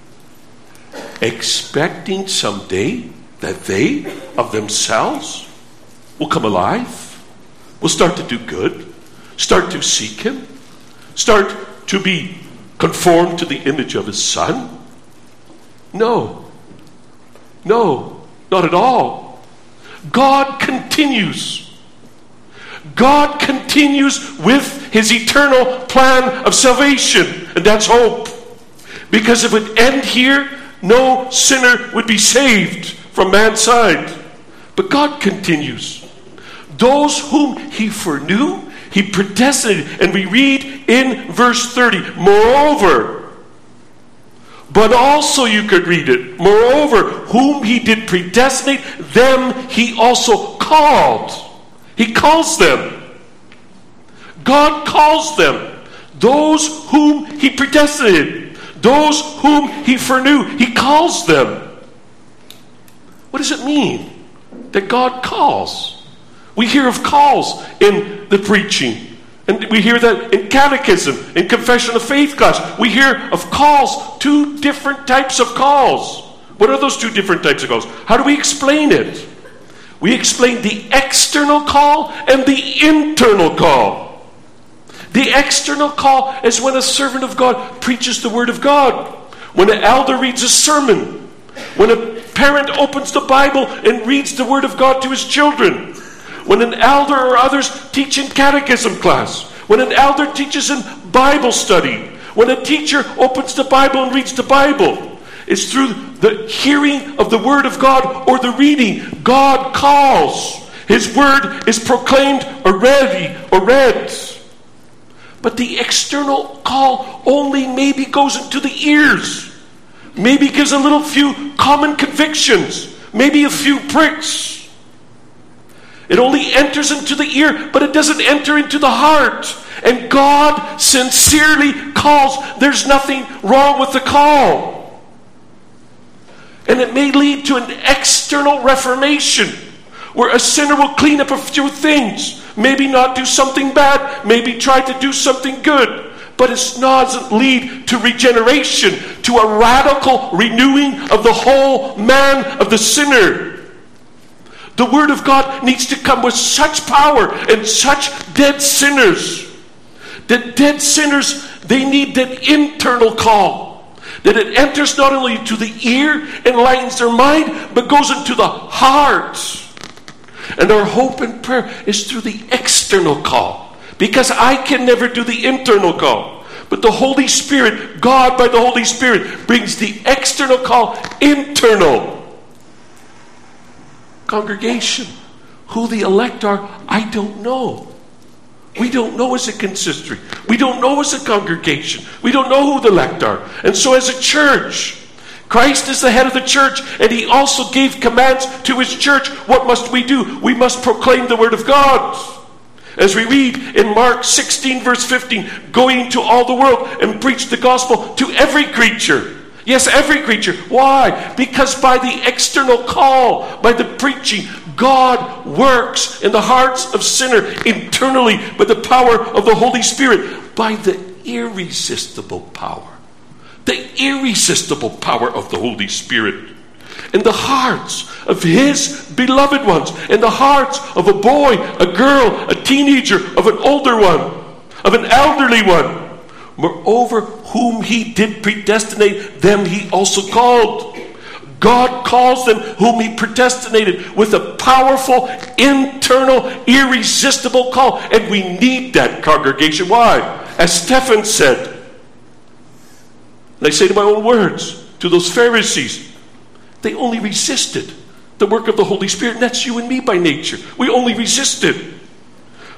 expecting someday that they of themselves will come alive, will start to do good, start to seek Him, start to be conformed to the image of His Son? No. No, not at all. God continues. God continues with His eternal plan of salvation. And that's hope. Because if it would end here, no sinner would be saved from man's side. But God continues. Those whom He foreknew, He predestinated. And we read in verse thirty, moreover, but also you could read it, moreover, whom He did predestinate, them He also called. He calls them. God calls them. Those whom He predestinated, those whom He foreknew, He calls them. What does it mean that God calls? We hear of calls in the preaching. And we hear that in catechism, in confession of faith class. We hear of calls, two different types of calls. What are those two different types of calls? How do we explain it? We explain the external call and the internal call. The external call is when a servant of God preaches the Word of God. When an elder reads a sermon. When a parent opens the Bible and reads the Word of God to his children. When an elder or others teach in catechism class. When an elder teaches in Bible study. When a teacher opens the Bible and reads the Bible. It's through the hearing of the Word of God or the reading. God calls. His Word is proclaimed or read or read. But the external call only maybe goes into the ears. Maybe gives a little few common convictions. Maybe a few pricks. It only enters into the ear, but it doesn't enter into the heart. And God sincerely calls. There's nothing wrong with the call. And it may lead to an external reformation, where a sinner will clean up a few things. Maybe not do something bad. Maybe try to do something good. But it doesn't lead to regeneration, to a radical renewing of the whole man of the sinner. The Word of God needs to come with such power and such dead sinners. That dead sinners, they need that internal call. That it enters not only to the ear, enlightens their mind, but goes into the heart. And our hope and prayer is through the external call. Because I can never do the internal call. But the Holy Spirit, God by the Holy Spirit, brings the external call internal. Congregation, who the elect are, I don't know. We don't know as a consistory. We don't know as a congregation. We don't know who the elect are. And so as a church, Christ is the head of the church, and He also gave commands to His church. What must we do? We must proclaim the Word of God. As we read in Mark sixteen verse fifteen, going into all the world and preach the gospel to every creature. Yes, every creature. Why? Because by the external call, by the preaching, God works in the hearts of sinner internally by the power of the Holy Spirit, by the irresistible power. The irresistible power of the Holy Spirit. In the hearts of His beloved ones. In the hearts of a boy, a girl, a teenager, of an older one, of an elderly one. Moreover, whom He did predestinate, them He also called. God calls them whom He predestinated with a powerful, internal, irresistible call. And we need that, congregation. Why? As Stephen said, and I say to my own words, to those Pharisees, they only resisted the work of the Holy Spirit. And that's you and me by nature. We only resisted.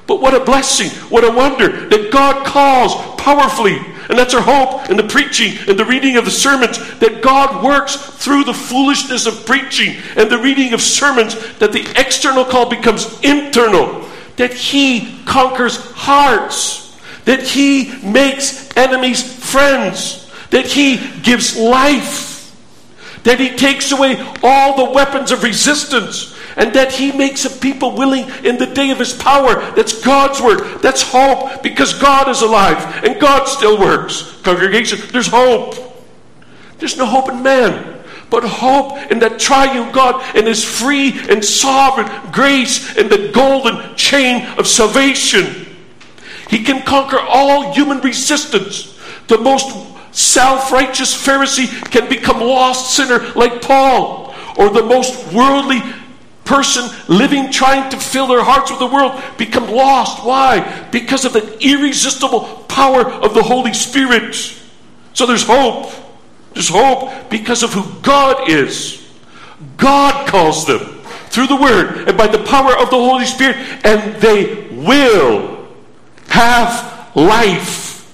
But what a blessing, what a wonder that God calls powerfully. And that's our hope in the preaching and the reading of the sermons, that God works through the foolishness of preaching and the reading of sermons, that the external call becomes internal, that He conquers hearts, that He makes enemies friends, that He gives life, that He takes away all the weapons of resistance, and that He makes a people willing in the day of His power. That's God's word. That's hope, because God is alive and God still works. Congregation, there's hope. There's no hope in man, but hope in that triune God and His free and sovereign grace and the golden chain of salvation. He can conquer all human resistance. The most self-righteous Pharisee can become lost sinner like Paul, or the most worldly person living trying to fill their hearts with the world become lost. Why? Because of the irresistible power of the Holy Spirit. So there's hope. There's hope because of who God is. God calls them through the Word and by the power of the Holy Spirit, and they will have life.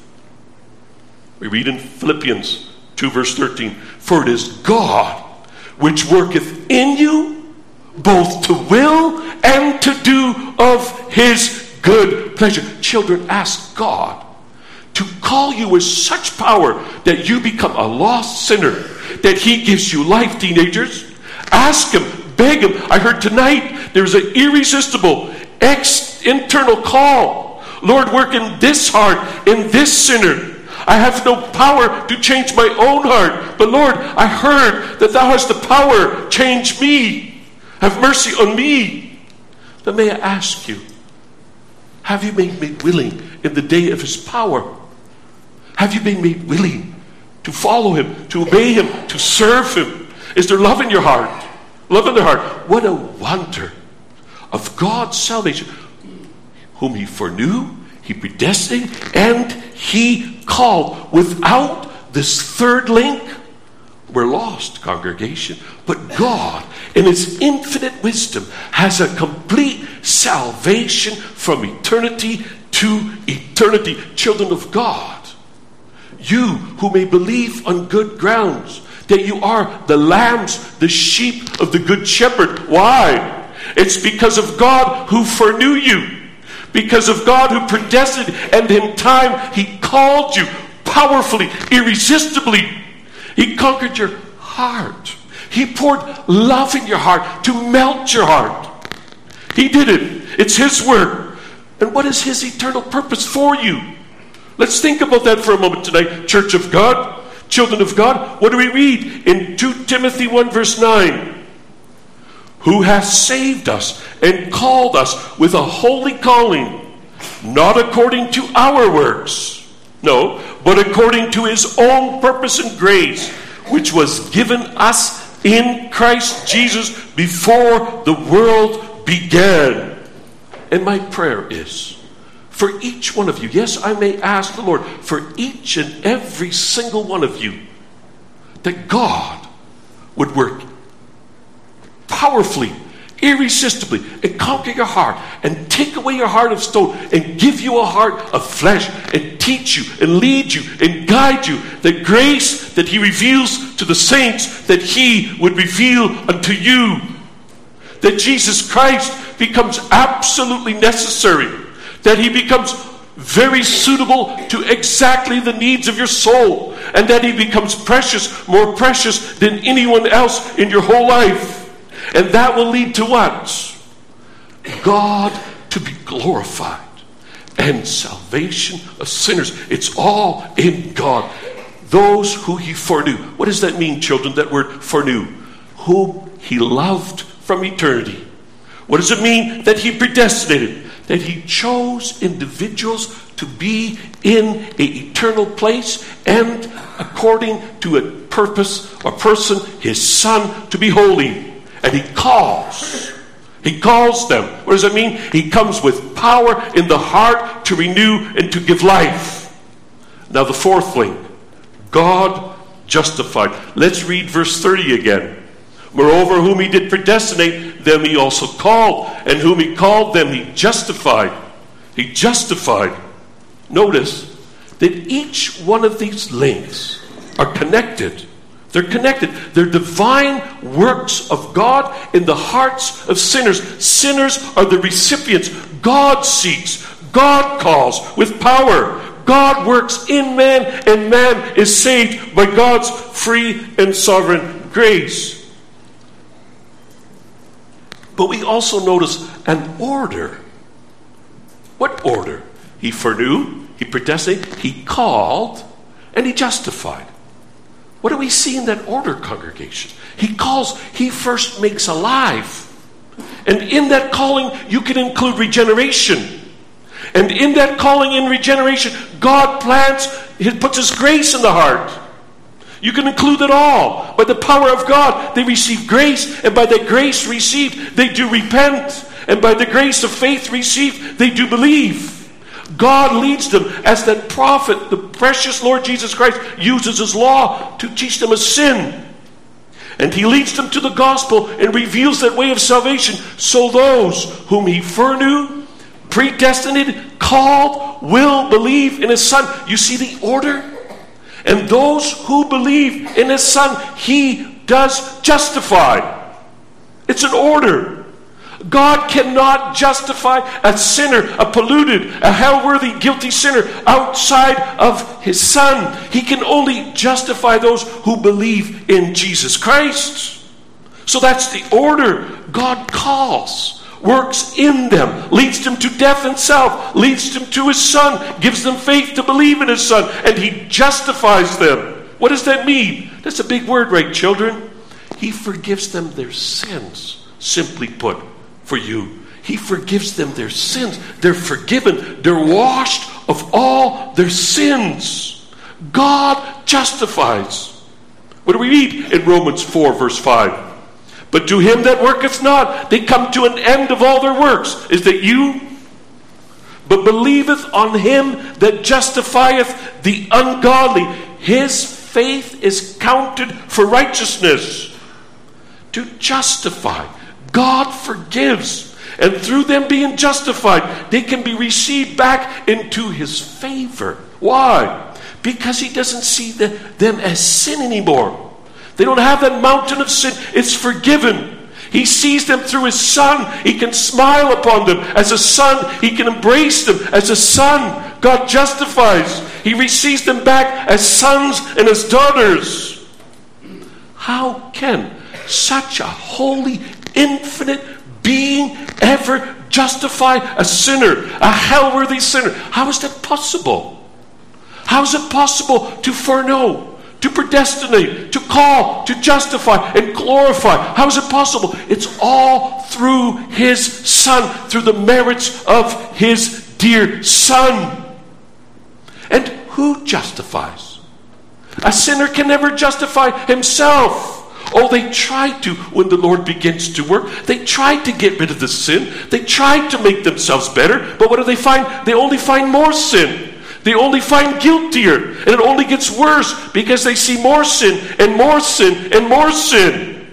We read in Philippians two verse thirteen, for it is God which worketh in you both to will and to do of His good pleasure. Children, ask God to call you with such power that you become a lost sinner, that He gives you life. Teenagers, ask Him, beg Him. I heard tonight there's an irresistible ex- internal call. Lord, work in this heart, in this sinner. I have no power to change my own heart, but Lord, I heard that Thou hast the power. Change me. Have mercy on me. But may I ask you, have you been made willing in the day of His power? Have you been made willing to follow Him, to obey Him, to serve Him? Is there love in your heart? Love in their heart. What a wonder of God's salvation. Whom He foreknew, He predestined, and He called. Without this third link, we're lost, congregation. But God, in His infinite wisdom, has a complete salvation from eternity to eternity. Children of God, you who may believe on good grounds that you are the lambs, the sheep of the good shepherd. Why? It's because of God who foreknew you. Because of God who predestined, and in time He called you powerfully, irresistibly. He conquered your heart. He poured love in your heart to melt your heart. He did it. It's His work. And what is His eternal purpose for you? Let's think about that for a moment tonight. Church of God, children of God, what do we read in Second Timothy one verse nine? Who hath saved us and called us with a holy calling, not according to our works, no, but according to His own purpose and grace, which was given us in Christ Jesus before the world began. And my prayer is for each one of you, yes, I may ask the Lord, for each and every single one of you, that God would work powerfully, irresistibly, and conquer your heart, and take away your heart of stone, and give you a heart of flesh, and teach you, and lead you, and guide you. The grace that He reveals to the saints, that He would reveal unto you. That Jesus Christ becomes absolutely necessary. That He becomes very suitable to exactly the needs of your soul. And that He becomes precious, more precious than anyone else in your whole life. And that will lead to what? God to be glorified. And salvation of sinners. It's all in God. Those who He foreknew. What does that mean, children, that word foreknew? Whom He loved from eternity. What does it mean that He predestinated? That He chose individuals to be in an eternal place, and according to a purpose or person, His Son, to be holy. And He calls. He calls them. What does that mean? He comes with power in the heart to renew and to give life. Now the fourth link. God justified. Let's read verse thirty again. Moreover, whom He did predestinate, them He also called. And whom He called, them He justified. He justified. Notice that each one of these links are connected. They're connected. They're divine works of God in the hearts of sinners. Sinners are the recipients. God seeks. God calls with power. God works in man, and man is saved by God's free and sovereign grace. But we also notice an order. What order? He foreknew, he predestinated, he called, and he justified. What do we see in that order, congregation? He calls, he first makes alive. And in that calling, you can include regeneration. And in that calling in regeneration, God plants, he puts his grace in the heart. You can include it all. By the power of God, they receive grace, and by the grace received, they do repent. And by the grace of faith received, they do believe. God leads them as that prophet, the precious Lord Jesus Christ, uses his law to teach them a sin. And he leads them to the gospel and reveals that way of salvation. So those whom he foreknew, predestinated, called, will believe in his Son. You see the order? And those who believe in his Son, he does justify. It's an order. God cannot justify a sinner, a polluted, a hell-worthy, guilty sinner outside of his Son. He can only justify those who believe in Jesus Christ. So that's the order. God calls, works in them, leads them to death himself, leads them to his Son, gives them faith to believe in his Son, and he justifies them. What does that mean? That's a big word, right, children? He forgives them their sins, simply put. For you, he forgives them their sins. They're forgiven. They're washed of all their sins. God justifies. What do we read in Romans four, verse five? But to him that worketh not, they come to an end of all their works. Is that you? But believeth on him that justifieth the ungodly. His faith is counted for righteousness. To justify. God forgives. And through them being justified, they can be received back into his favor. Why? Because he doesn't see the, them as sin anymore. They don't have that mountain of sin. It's forgiven. He sees them through his Son. He can smile upon them as a son. He can embrace them as a son. God justifies. He receives them back as sons and as daughters. How can such a holy, infinite being ever justify a sinner, a hell-worthy sinner? How is that possible? How is it possible to foreknow, to predestinate, to call, to justify, and glorify? How is it possible? It's all through his Son, through the merits of his dear Son. And who justifies? A sinner can never justify himself. Oh, they try to when the Lord begins to work. They try to get rid of the sin. They try to make themselves better. But what do they find? They only find more sin. They only find guiltier. And it only gets worse because they see more sin and more sin and more sin.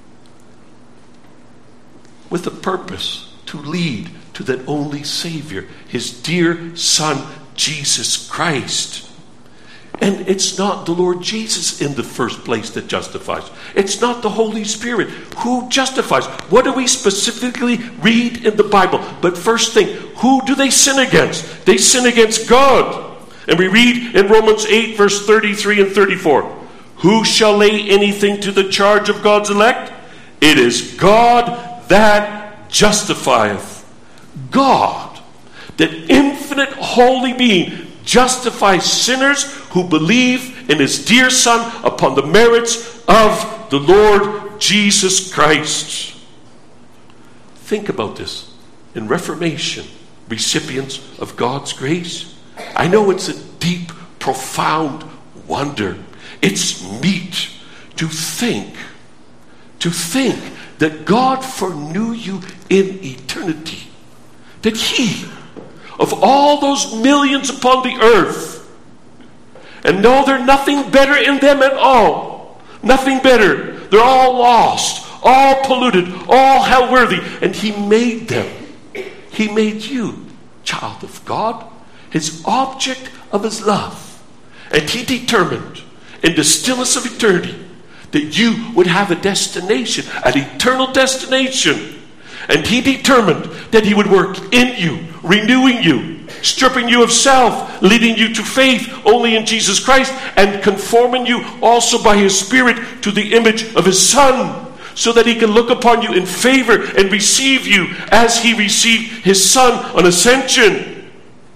With a purpose to lead to that only Savior, his dear Son, Jesus Christ. And it's not the Lord Jesus in the first place that justifies. It's not the Holy Spirit who justifies. What do we specifically read in the Bible? But first thing, who do they sin against? They sin against God. And we read in Romans eight, verse thirty-three and thirty-four. Who shall lay anything to the charge of God's elect? It is God that justifieth. God, that infinite holy being, justifies sinners who believe in his dear Son upon the merits of the Lord Jesus Christ. Think about this. In Reformation, recipients of God's grace, I know it's a deep, profound wonder. It's meat to think, to think that God foreknew you in eternity. That he, of all those millions upon the earth, and no, there's nothing better in them at all. Nothing better. They're all lost, all polluted, all hell-worthy. And he made them. He made you child of God, his object of his love. And he determined in the stillness of eternity that you would have a destination, an eternal destination. And he determined that he would work in you, renewing you, stripping you of self, leading you to faith only in Jesus Christ, and conforming you also by his Spirit to the image of his Son, so that he can look upon you in favor and receive you as he received his Son on ascension.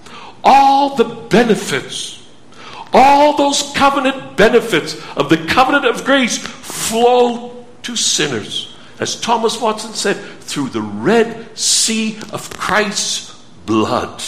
All the benefits, all those covenant benefits of the covenant of grace flow to sinners, as Thomas Watson said, through the Red Sea of Christ's blood.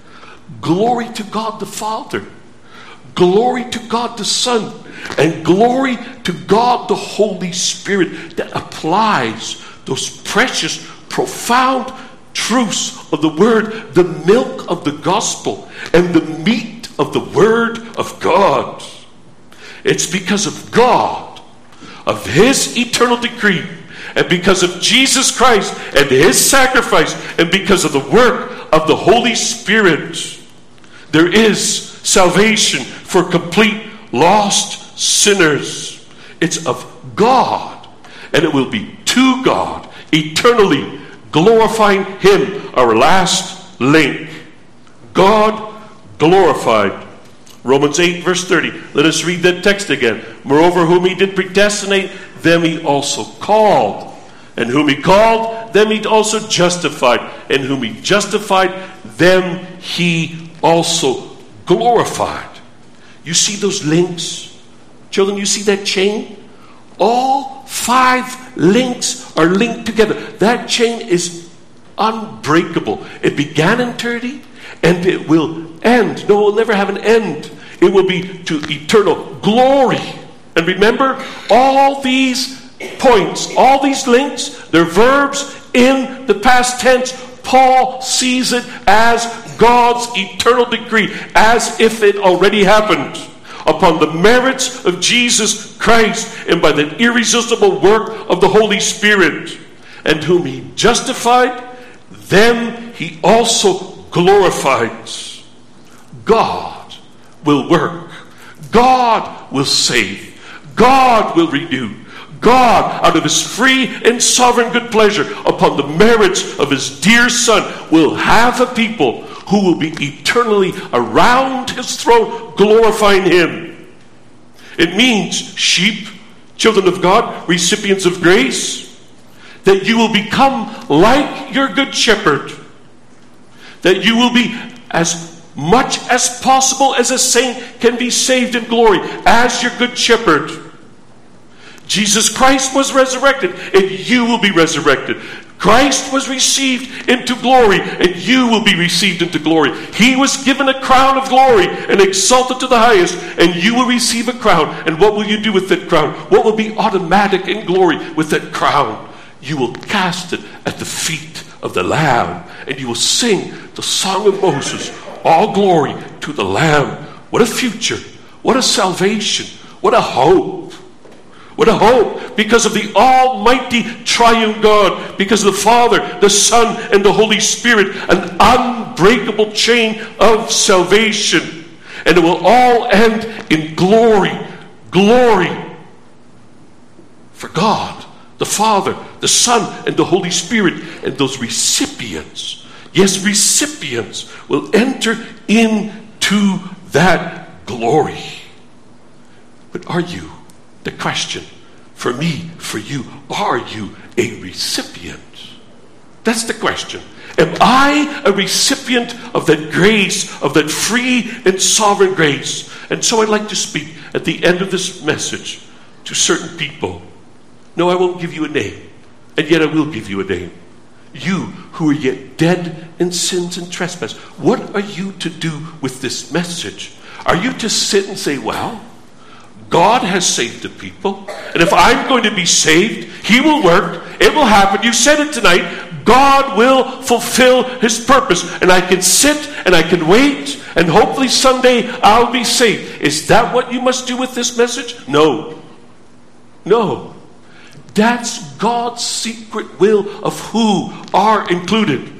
Glory to God the Father, glory to God the Son, and glory to God the Holy Spirit that applies those precious, profound truths of the Word, the milk of the gospel, and the meat of the Word of God. It's because of God, of his eternal decree, and because of Jesus Christ and his sacrifice, and because of the work of the Holy Spirit, there is salvation for complete lost sinners. It's of God, and it will be to God, eternally glorifying him, our last link. God glorified. Romans eight verse thirty. Let us read that text again. Moreover, whom he did predestinate, them he also called. And whom he called, them he also justified. And whom he justified, them he also glorified. You see those links? Children, you see that chain? All five links are linked together. That chain is unbreakable. It began in eternity, and it will end. No, it will never have an end. It will be to eternal glory. And remember, all these points, all these links, they're verbs in the past tense. Paul sees it as God's eternal decree, as if it already happened, upon the merits of Jesus Christ and by the irresistible work of the Holy Spirit. And whom he justified, them he also glorified. God will work. God will save. God will renew. God, out of his free and sovereign good pleasure, upon the merits of his dear Son, will have a people who will be eternally around his throne, glorifying him. It means, sheep, children of God, recipients of grace, that you will become like your good shepherd, that you will be as much as possible as a saint can be saved in glory as your good shepherd. Jesus Christ was resurrected, and you will be resurrected. Christ was received into glory, and you will be received into glory. He was given a crown of glory and exalted to the highest, and you will receive a crown. And what will you do with that crown? What will be automatic in glory with that crown? You will cast it at the feet of the Lamb, and you will sing the song of Moses, all glory to the Lamb. What a future, what a salvation, what a hope. What a hope, because of the almighty triune God, because of the Father, the Son, and the Holy Spirit, an unbreakable chain of salvation. And it will all end in glory, glory for God, the Father, the Son, and the Holy Spirit. And those recipients, yes, recipients, will enter into that glory. But are you? The question for me, for you, are you a recipient? That's the question. Am I a recipient of that grace, of that free and sovereign grace? And so I'd like to speak at the end of this message to certain people. No, I won't give you a name, and yet I will give you a name. You who are yet dead in sins and trespass, what are you to do with this message? Are you to sit and say, well, God has saved the people, and if I'm going to be saved, he will work, it will happen. You said it tonight, God will fulfill his purpose, and I can sit and I can wait, and hopefully someday I'll be saved. Is that what you must do with this message? No. No. That's God's secret will of who are included.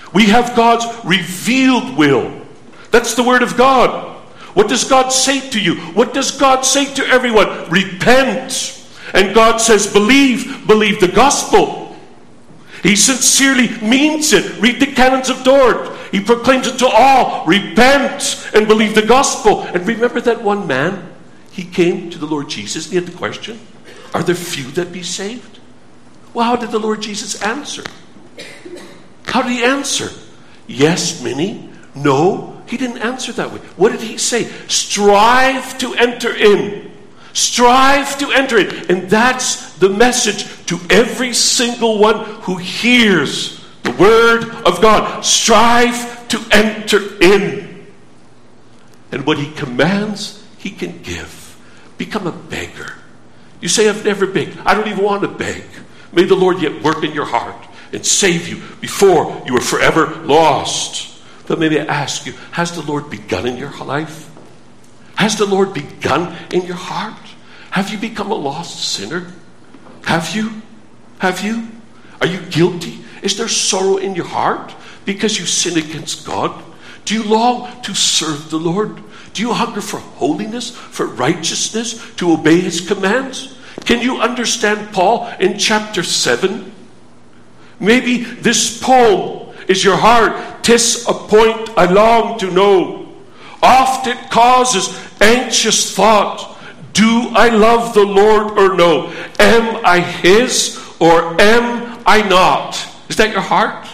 We have God's revealed will. That's the Word of God. What does God say to you? What does God say to everyone? Repent. And God says, believe, believe the gospel. He sincerely means it. Read the canons of Dort. He proclaims it to all. Repent and believe the gospel. And remember that one man? He came to the Lord Jesus and he had the question, are there few that be saved? Well, how did the Lord Jesus answer? How did he answer? Yes, many. No, he didn't answer that way. What did he say? Strive to enter in. Strive to enter in. And that's the message to every single one who hears the word of God. Strive to enter in. And what he commands, he can give. Become a beggar. You say, I've never begged. I don't even want to beg. May the Lord yet work in your heart and save you before you are forever lost. But maybe I ask you, has the Lord begun in your life? Has the Lord begun in your heart? Have you become a lost sinner? Have you? Have you? Are you guilty? Is there sorrow in your heart because you sin against God? Do you long to serve the Lord? Do you hunger for holiness, for righteousness, to obey his commands? Can you understand Paul in chapter seven? Maybe this poem is your heart. 'Tis a point I long to know. Oft it causes anxious thought. Do I love the Lord or no? Am I his or am I not? Is that your heart?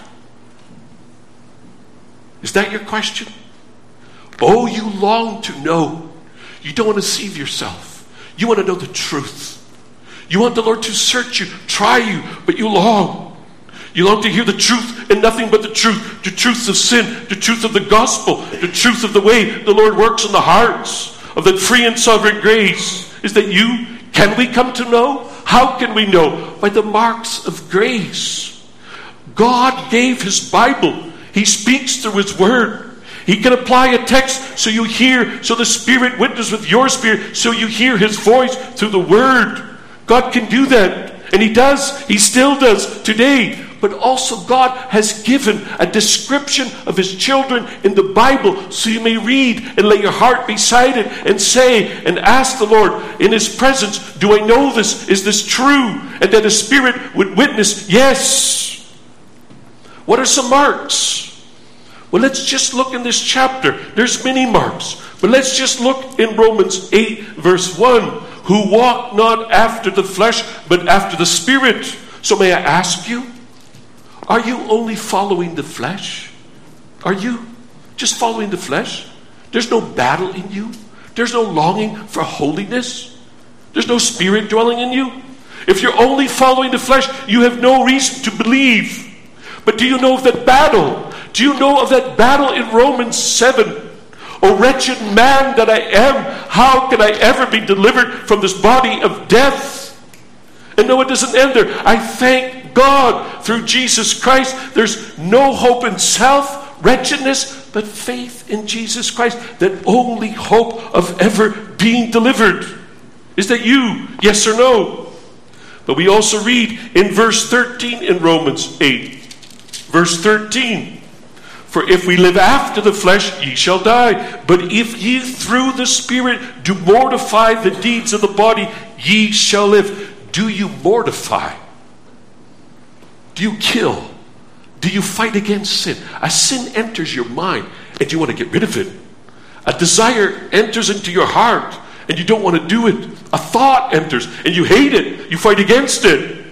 Is that your question? Oh, you long to know. You don't want to deceive yourself. You want to know the truth. You want the Lord to search you, try you, but you long. You long to hear the truth and nothing but the truth. The truth of sin, the truth of the gospel, the truth of the way the Lord works in the hearts of that free and sovereign grace. Is that you? Can we come to know? How can we know? By the marks of grace. God gave his Bible. He speaks through his word. He can apply a text so you hear, so the Spirit witnesses with your spirit, so you hear his voice through the word. God can do that. And he does. He still does today. But also God has given a description of his children in the Bible so you may read and lay your heart beside it and say and ask the Lord in his presence, do I know this? Is this true? And that the Spirit would witness, yes. What are some marks? Well, let's just look in this chapter. There's many marks. But let's just look in Romans eight verse one. Who walk not after the flesh, but after the Spirit. So may I ask you, are you only following the flesh? Are you just following the flesh? There's no battle in you. There's no longing for holiness. There's no Spirit dwelling in you. If you're only following the flesh, you have no reason to believe. But do you know of that battle? Do you know of that battle in Romans seven? O wretched man that I am, how can I ever be delivered from this body of death? And no, it doesn't end there. I thank God through Jesus Christ. There's no hope in self, wretchedness, but faith in Jesus Christ. That only hope of ever being delivered. Is that you? Yes or no? But we also read in verse thirteen in Romans eight. Verse thirteen. For if we live after the flesh, ye shall die. But if ye through the Spirit do mortify the deeds of the body, ye shall live. Do you mortify? Do you kill? Do you fight against sin? A sin enters your mind and you want to get rid of it. A desire enters into your heart and you don't want to do it. A thought enters and you hate it. You fight against it.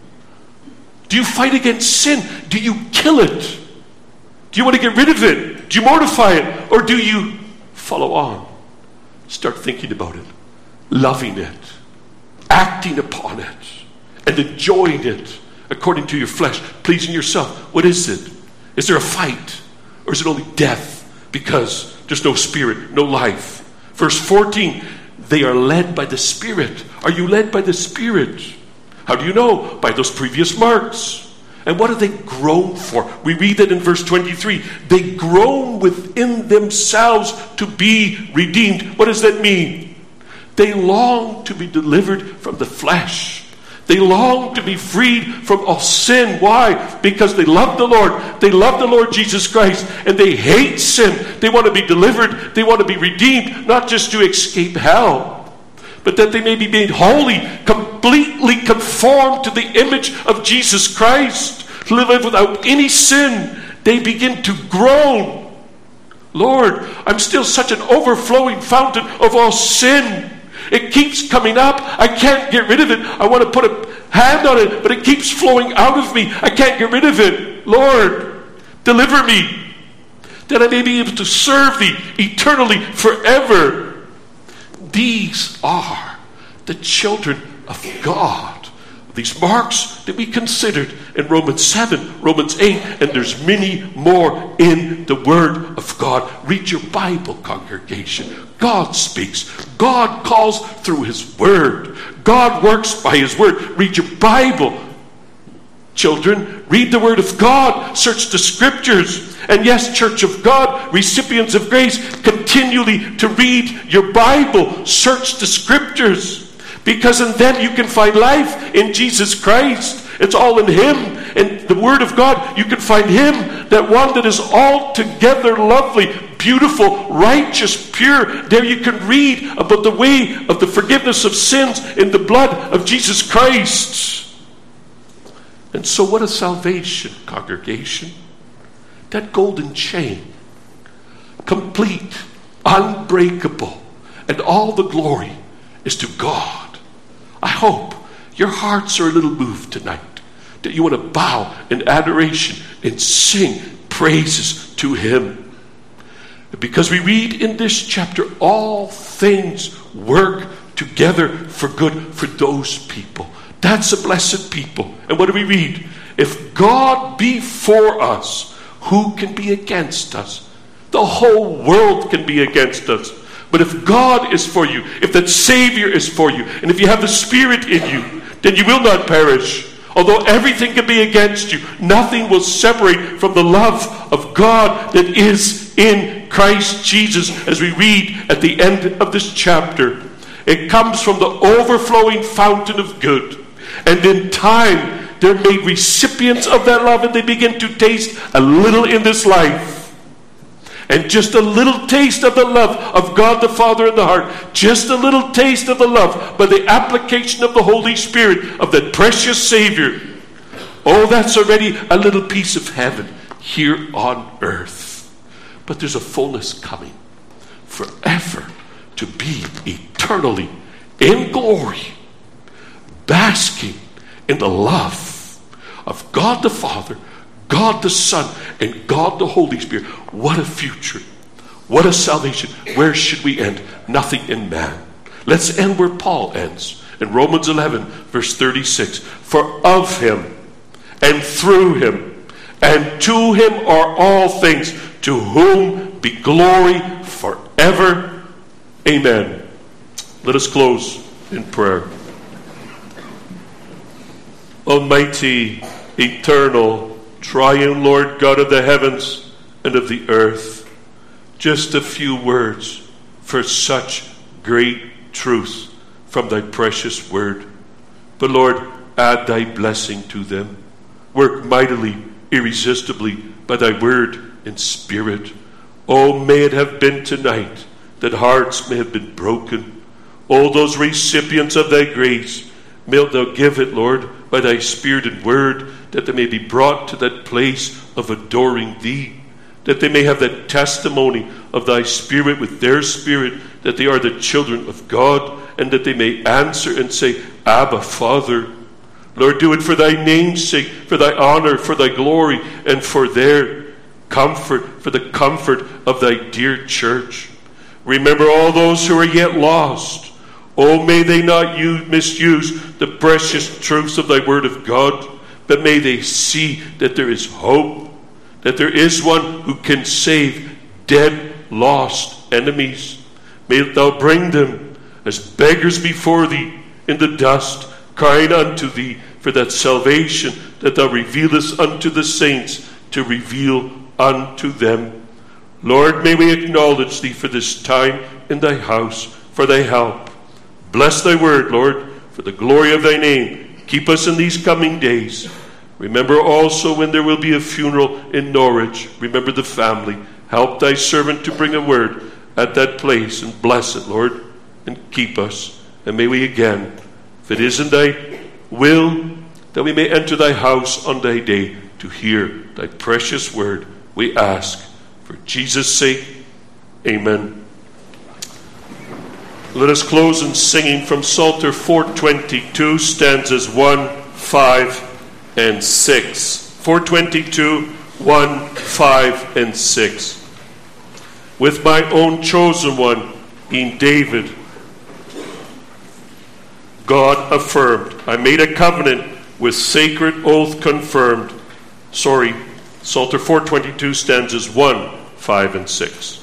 Do you fight against sin? Do you kill it? Do you want to get rid of it? Do you mortify it? Or do you follow on? Start thinking about it, loving it, acting upon it, and enjoying it according to your flesh, pleasing yourself. What is it? Is there a fight? Or is it only death because there's no Spirit, no life? Verse fourteen, they are led by the Spirit. Are you led by the Spirit? How do you know? By those previous marks. And what do they groan for? We read that in verse twenty-three. They groan within themselves to be redeemed. What does that mean? They long to be delivered from the flesh. They long to be freed from all sin. Why? Because they love the Lord. They love the Lord Jesus Christ. And they hate sin. They want to be delivered. They want to be redeemed. Not just to escape hell, but that they may be made holy, completely conformed to the image of Jesus Christ. To live without any sin. They begin to groan. Lord, I'm still such an overflowing fountain of all sin. It keeps coming up. I can't get rid of it. I want to put a hand on it, but it keeps flowing out of me. I can't get rid of it. Lord, deliver me, that I may be able to serve thee eternally forever. These are the children of God. These marks that we considered in Romans seven, Romans eight, and there's many more in the Word of God. Read your Bible, congregation. God speaks. God calls through His Word. God works by His Word. Read your Bible. Children, read the Word of God. Search the Scriptures. And yes, Church of God, recipients of grace, continually to read your Bible. Search the Scriptures. Because and then you can find life in Jesus Christ. It's all in Him. In the Word of God, you can find Him, that one that is altogether lovely, beautiful, righteous, pure. There you can read about the way of the forgiveness of sins in the blood of Jesus Christ. And so what a salvation, congregation. That golden chain, complete, unbreakable, and all the glory is to God. I hope your hearts are a little moved tonight, that you want to bow in adoration and sing praises to Him. Because we read in this chapter, all things work together for good for those people. That's a blessed people. And what do we read? If God be for us, who can be against us? The whole world can be against us. But if God is for you, if that Savior is for you, and if you have the Spirit in you, then you will not perish. Although everything can be against you, nothing will separate from the love of God that is in Christ Jesus, as we read at the end of this chapter. It comes from the overflowing fountain of good. And in time, they're made recipients of that love, and they begin to taste a little in this life. And just a little taste of the love of God the Father in the heart. Just a little taste of the love by the application of the Holy Spirit of that precious Savior. Oh, that's already a little piece of heaven here on earth. But there's a fullness coming. Forever to be eternally in glory. Basking in the love of God the Father, God the Son, and God the Holy Spirit. What a future. What a salvation. Where should we end? Nothing in man. Let's end where Paul ends. In Romans eleven, verse thirty-six. For of Him, and through Him, and to Him are all things, to whom be glory forever. Amen. Let us close in prayer. Almighty, eternal, triune Lord God of the heavens and of the earth, just a few words for such great truth from Thy precious word. But Lord, add Thy blessing to them. Work mightily, irresistibly by Thy word and spirit. Oh, may it have been tonight that hearts may have been broken. Oh, those recipients of Thy grace, may Thou give it, Lord, by Thy Spirit and word, that they may be brought to that place of adoring Thee, that they may have that testimony of Thy Spirit with their spirit, that they are the children of God, and that they may answer and say, Abba, Father. Lord, do it for Thy name's sake, for Thy honor, for Thy glory, and for their comfort, for the comfort of Thy dear church. Remember all those who are yet lost. Oh, may they not use, misuse the precious truths of Thy word of God, but may they see that there is hope, that there is one who can save dead, lost enemies. May Thou bring them as beggars before Thee in the dust, crying unto Thee for that salvation that Thou revealest unto the saints to reveal unto them. Lord, may we acknowledge Thee for this time in Thy house, for Thy help. Bless Thy word, Lord, for the glory of Thy name. Keep us in these coming days. Remember also when there will be a funeral in Norwich. Remember the family. Help thy servant to bring a word at that place, and bless it, Lord, and keep us. And may we again, if it is in thy will, that we may enter thy house on thy day to hear thy precious word, we ask. For Jesus' sake, amen. Let us close in singing from Psalter four twenty-two, stanzas one, five, and six. four twenty-two, one, five, and six. With my own chosen one, in David, God affirmed. I made a covenant with sacred oath confirmed. Sorry, Psalter four twenty-two, stanzas one, five, and six.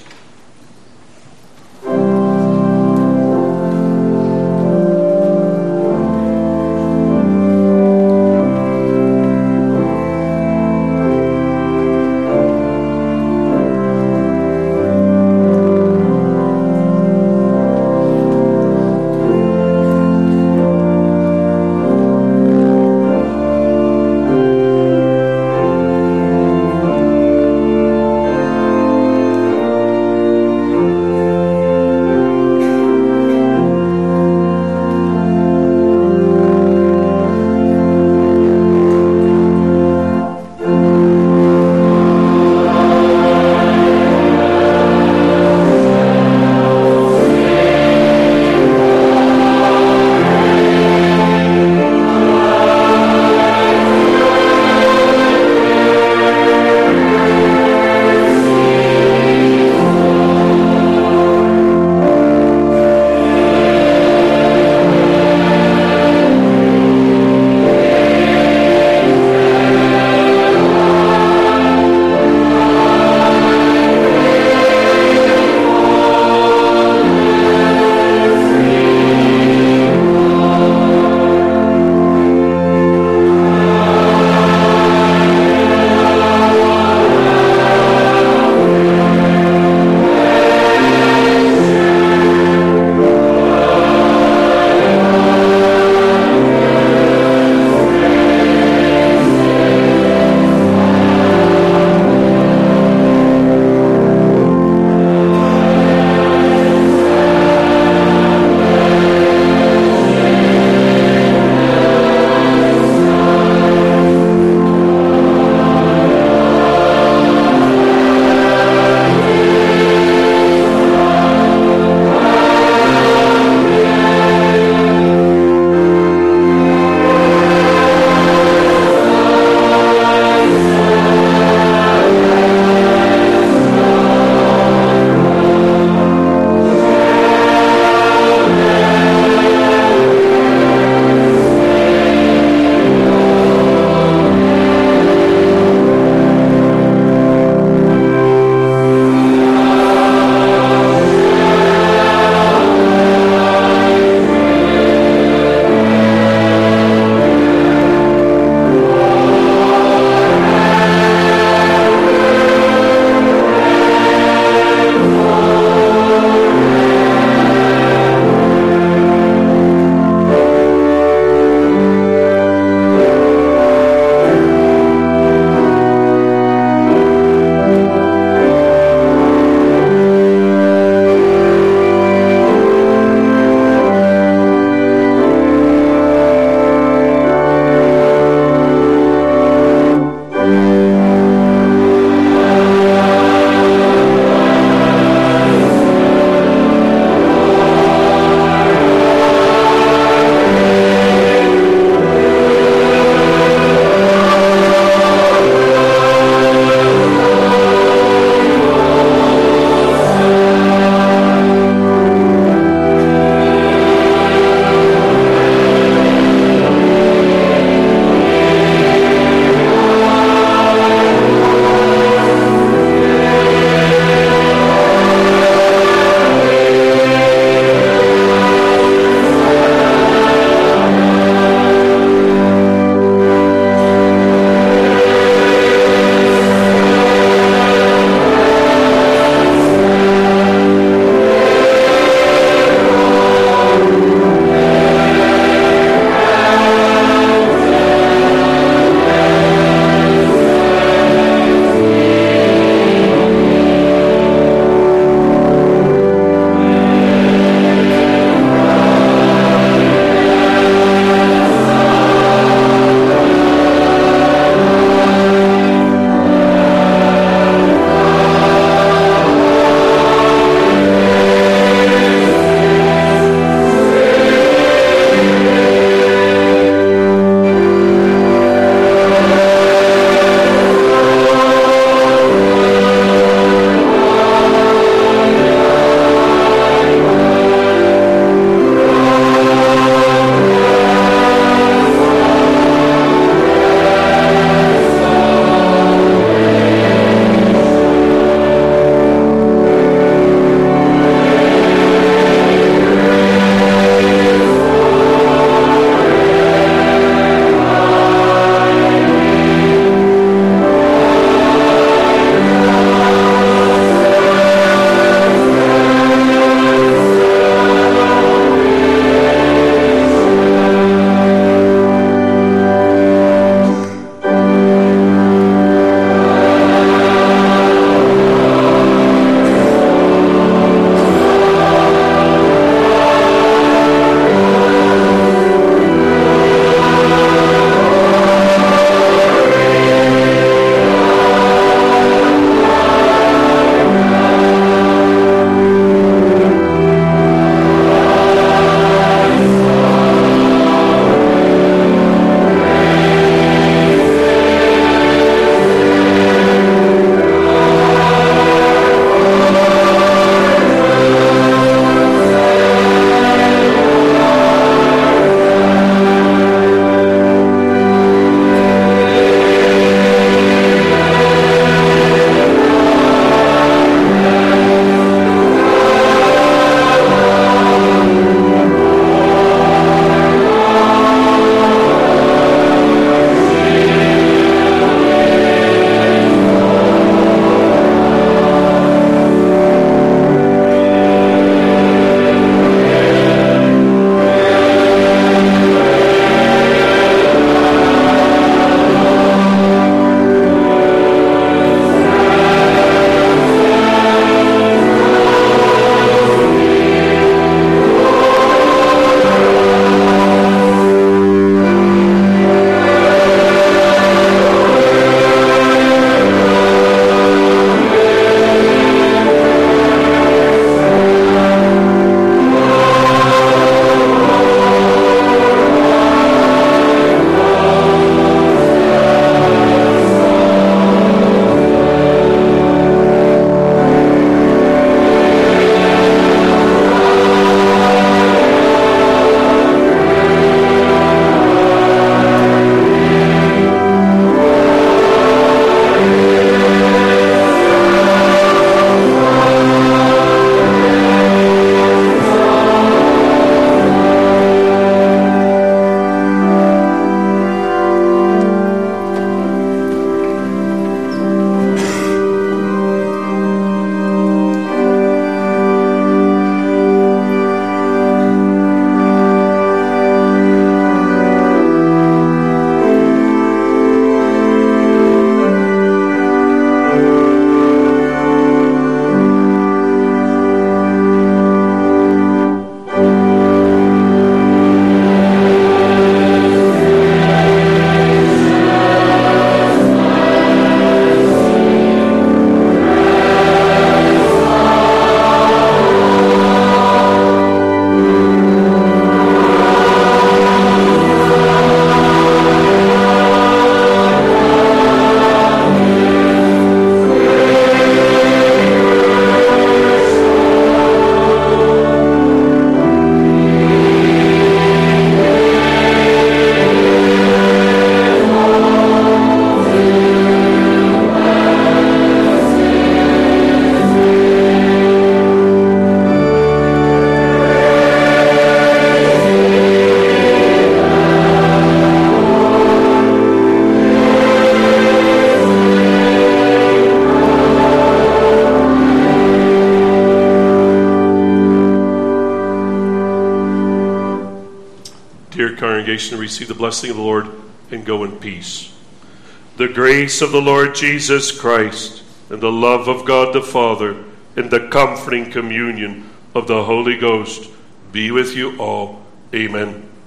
congregation to receive the blessing of the Lord and go in peace. The grace of the Lord Jesus Christ and the love of God the Father and the comforting communion of the Holy Ghost be with you all. Amen.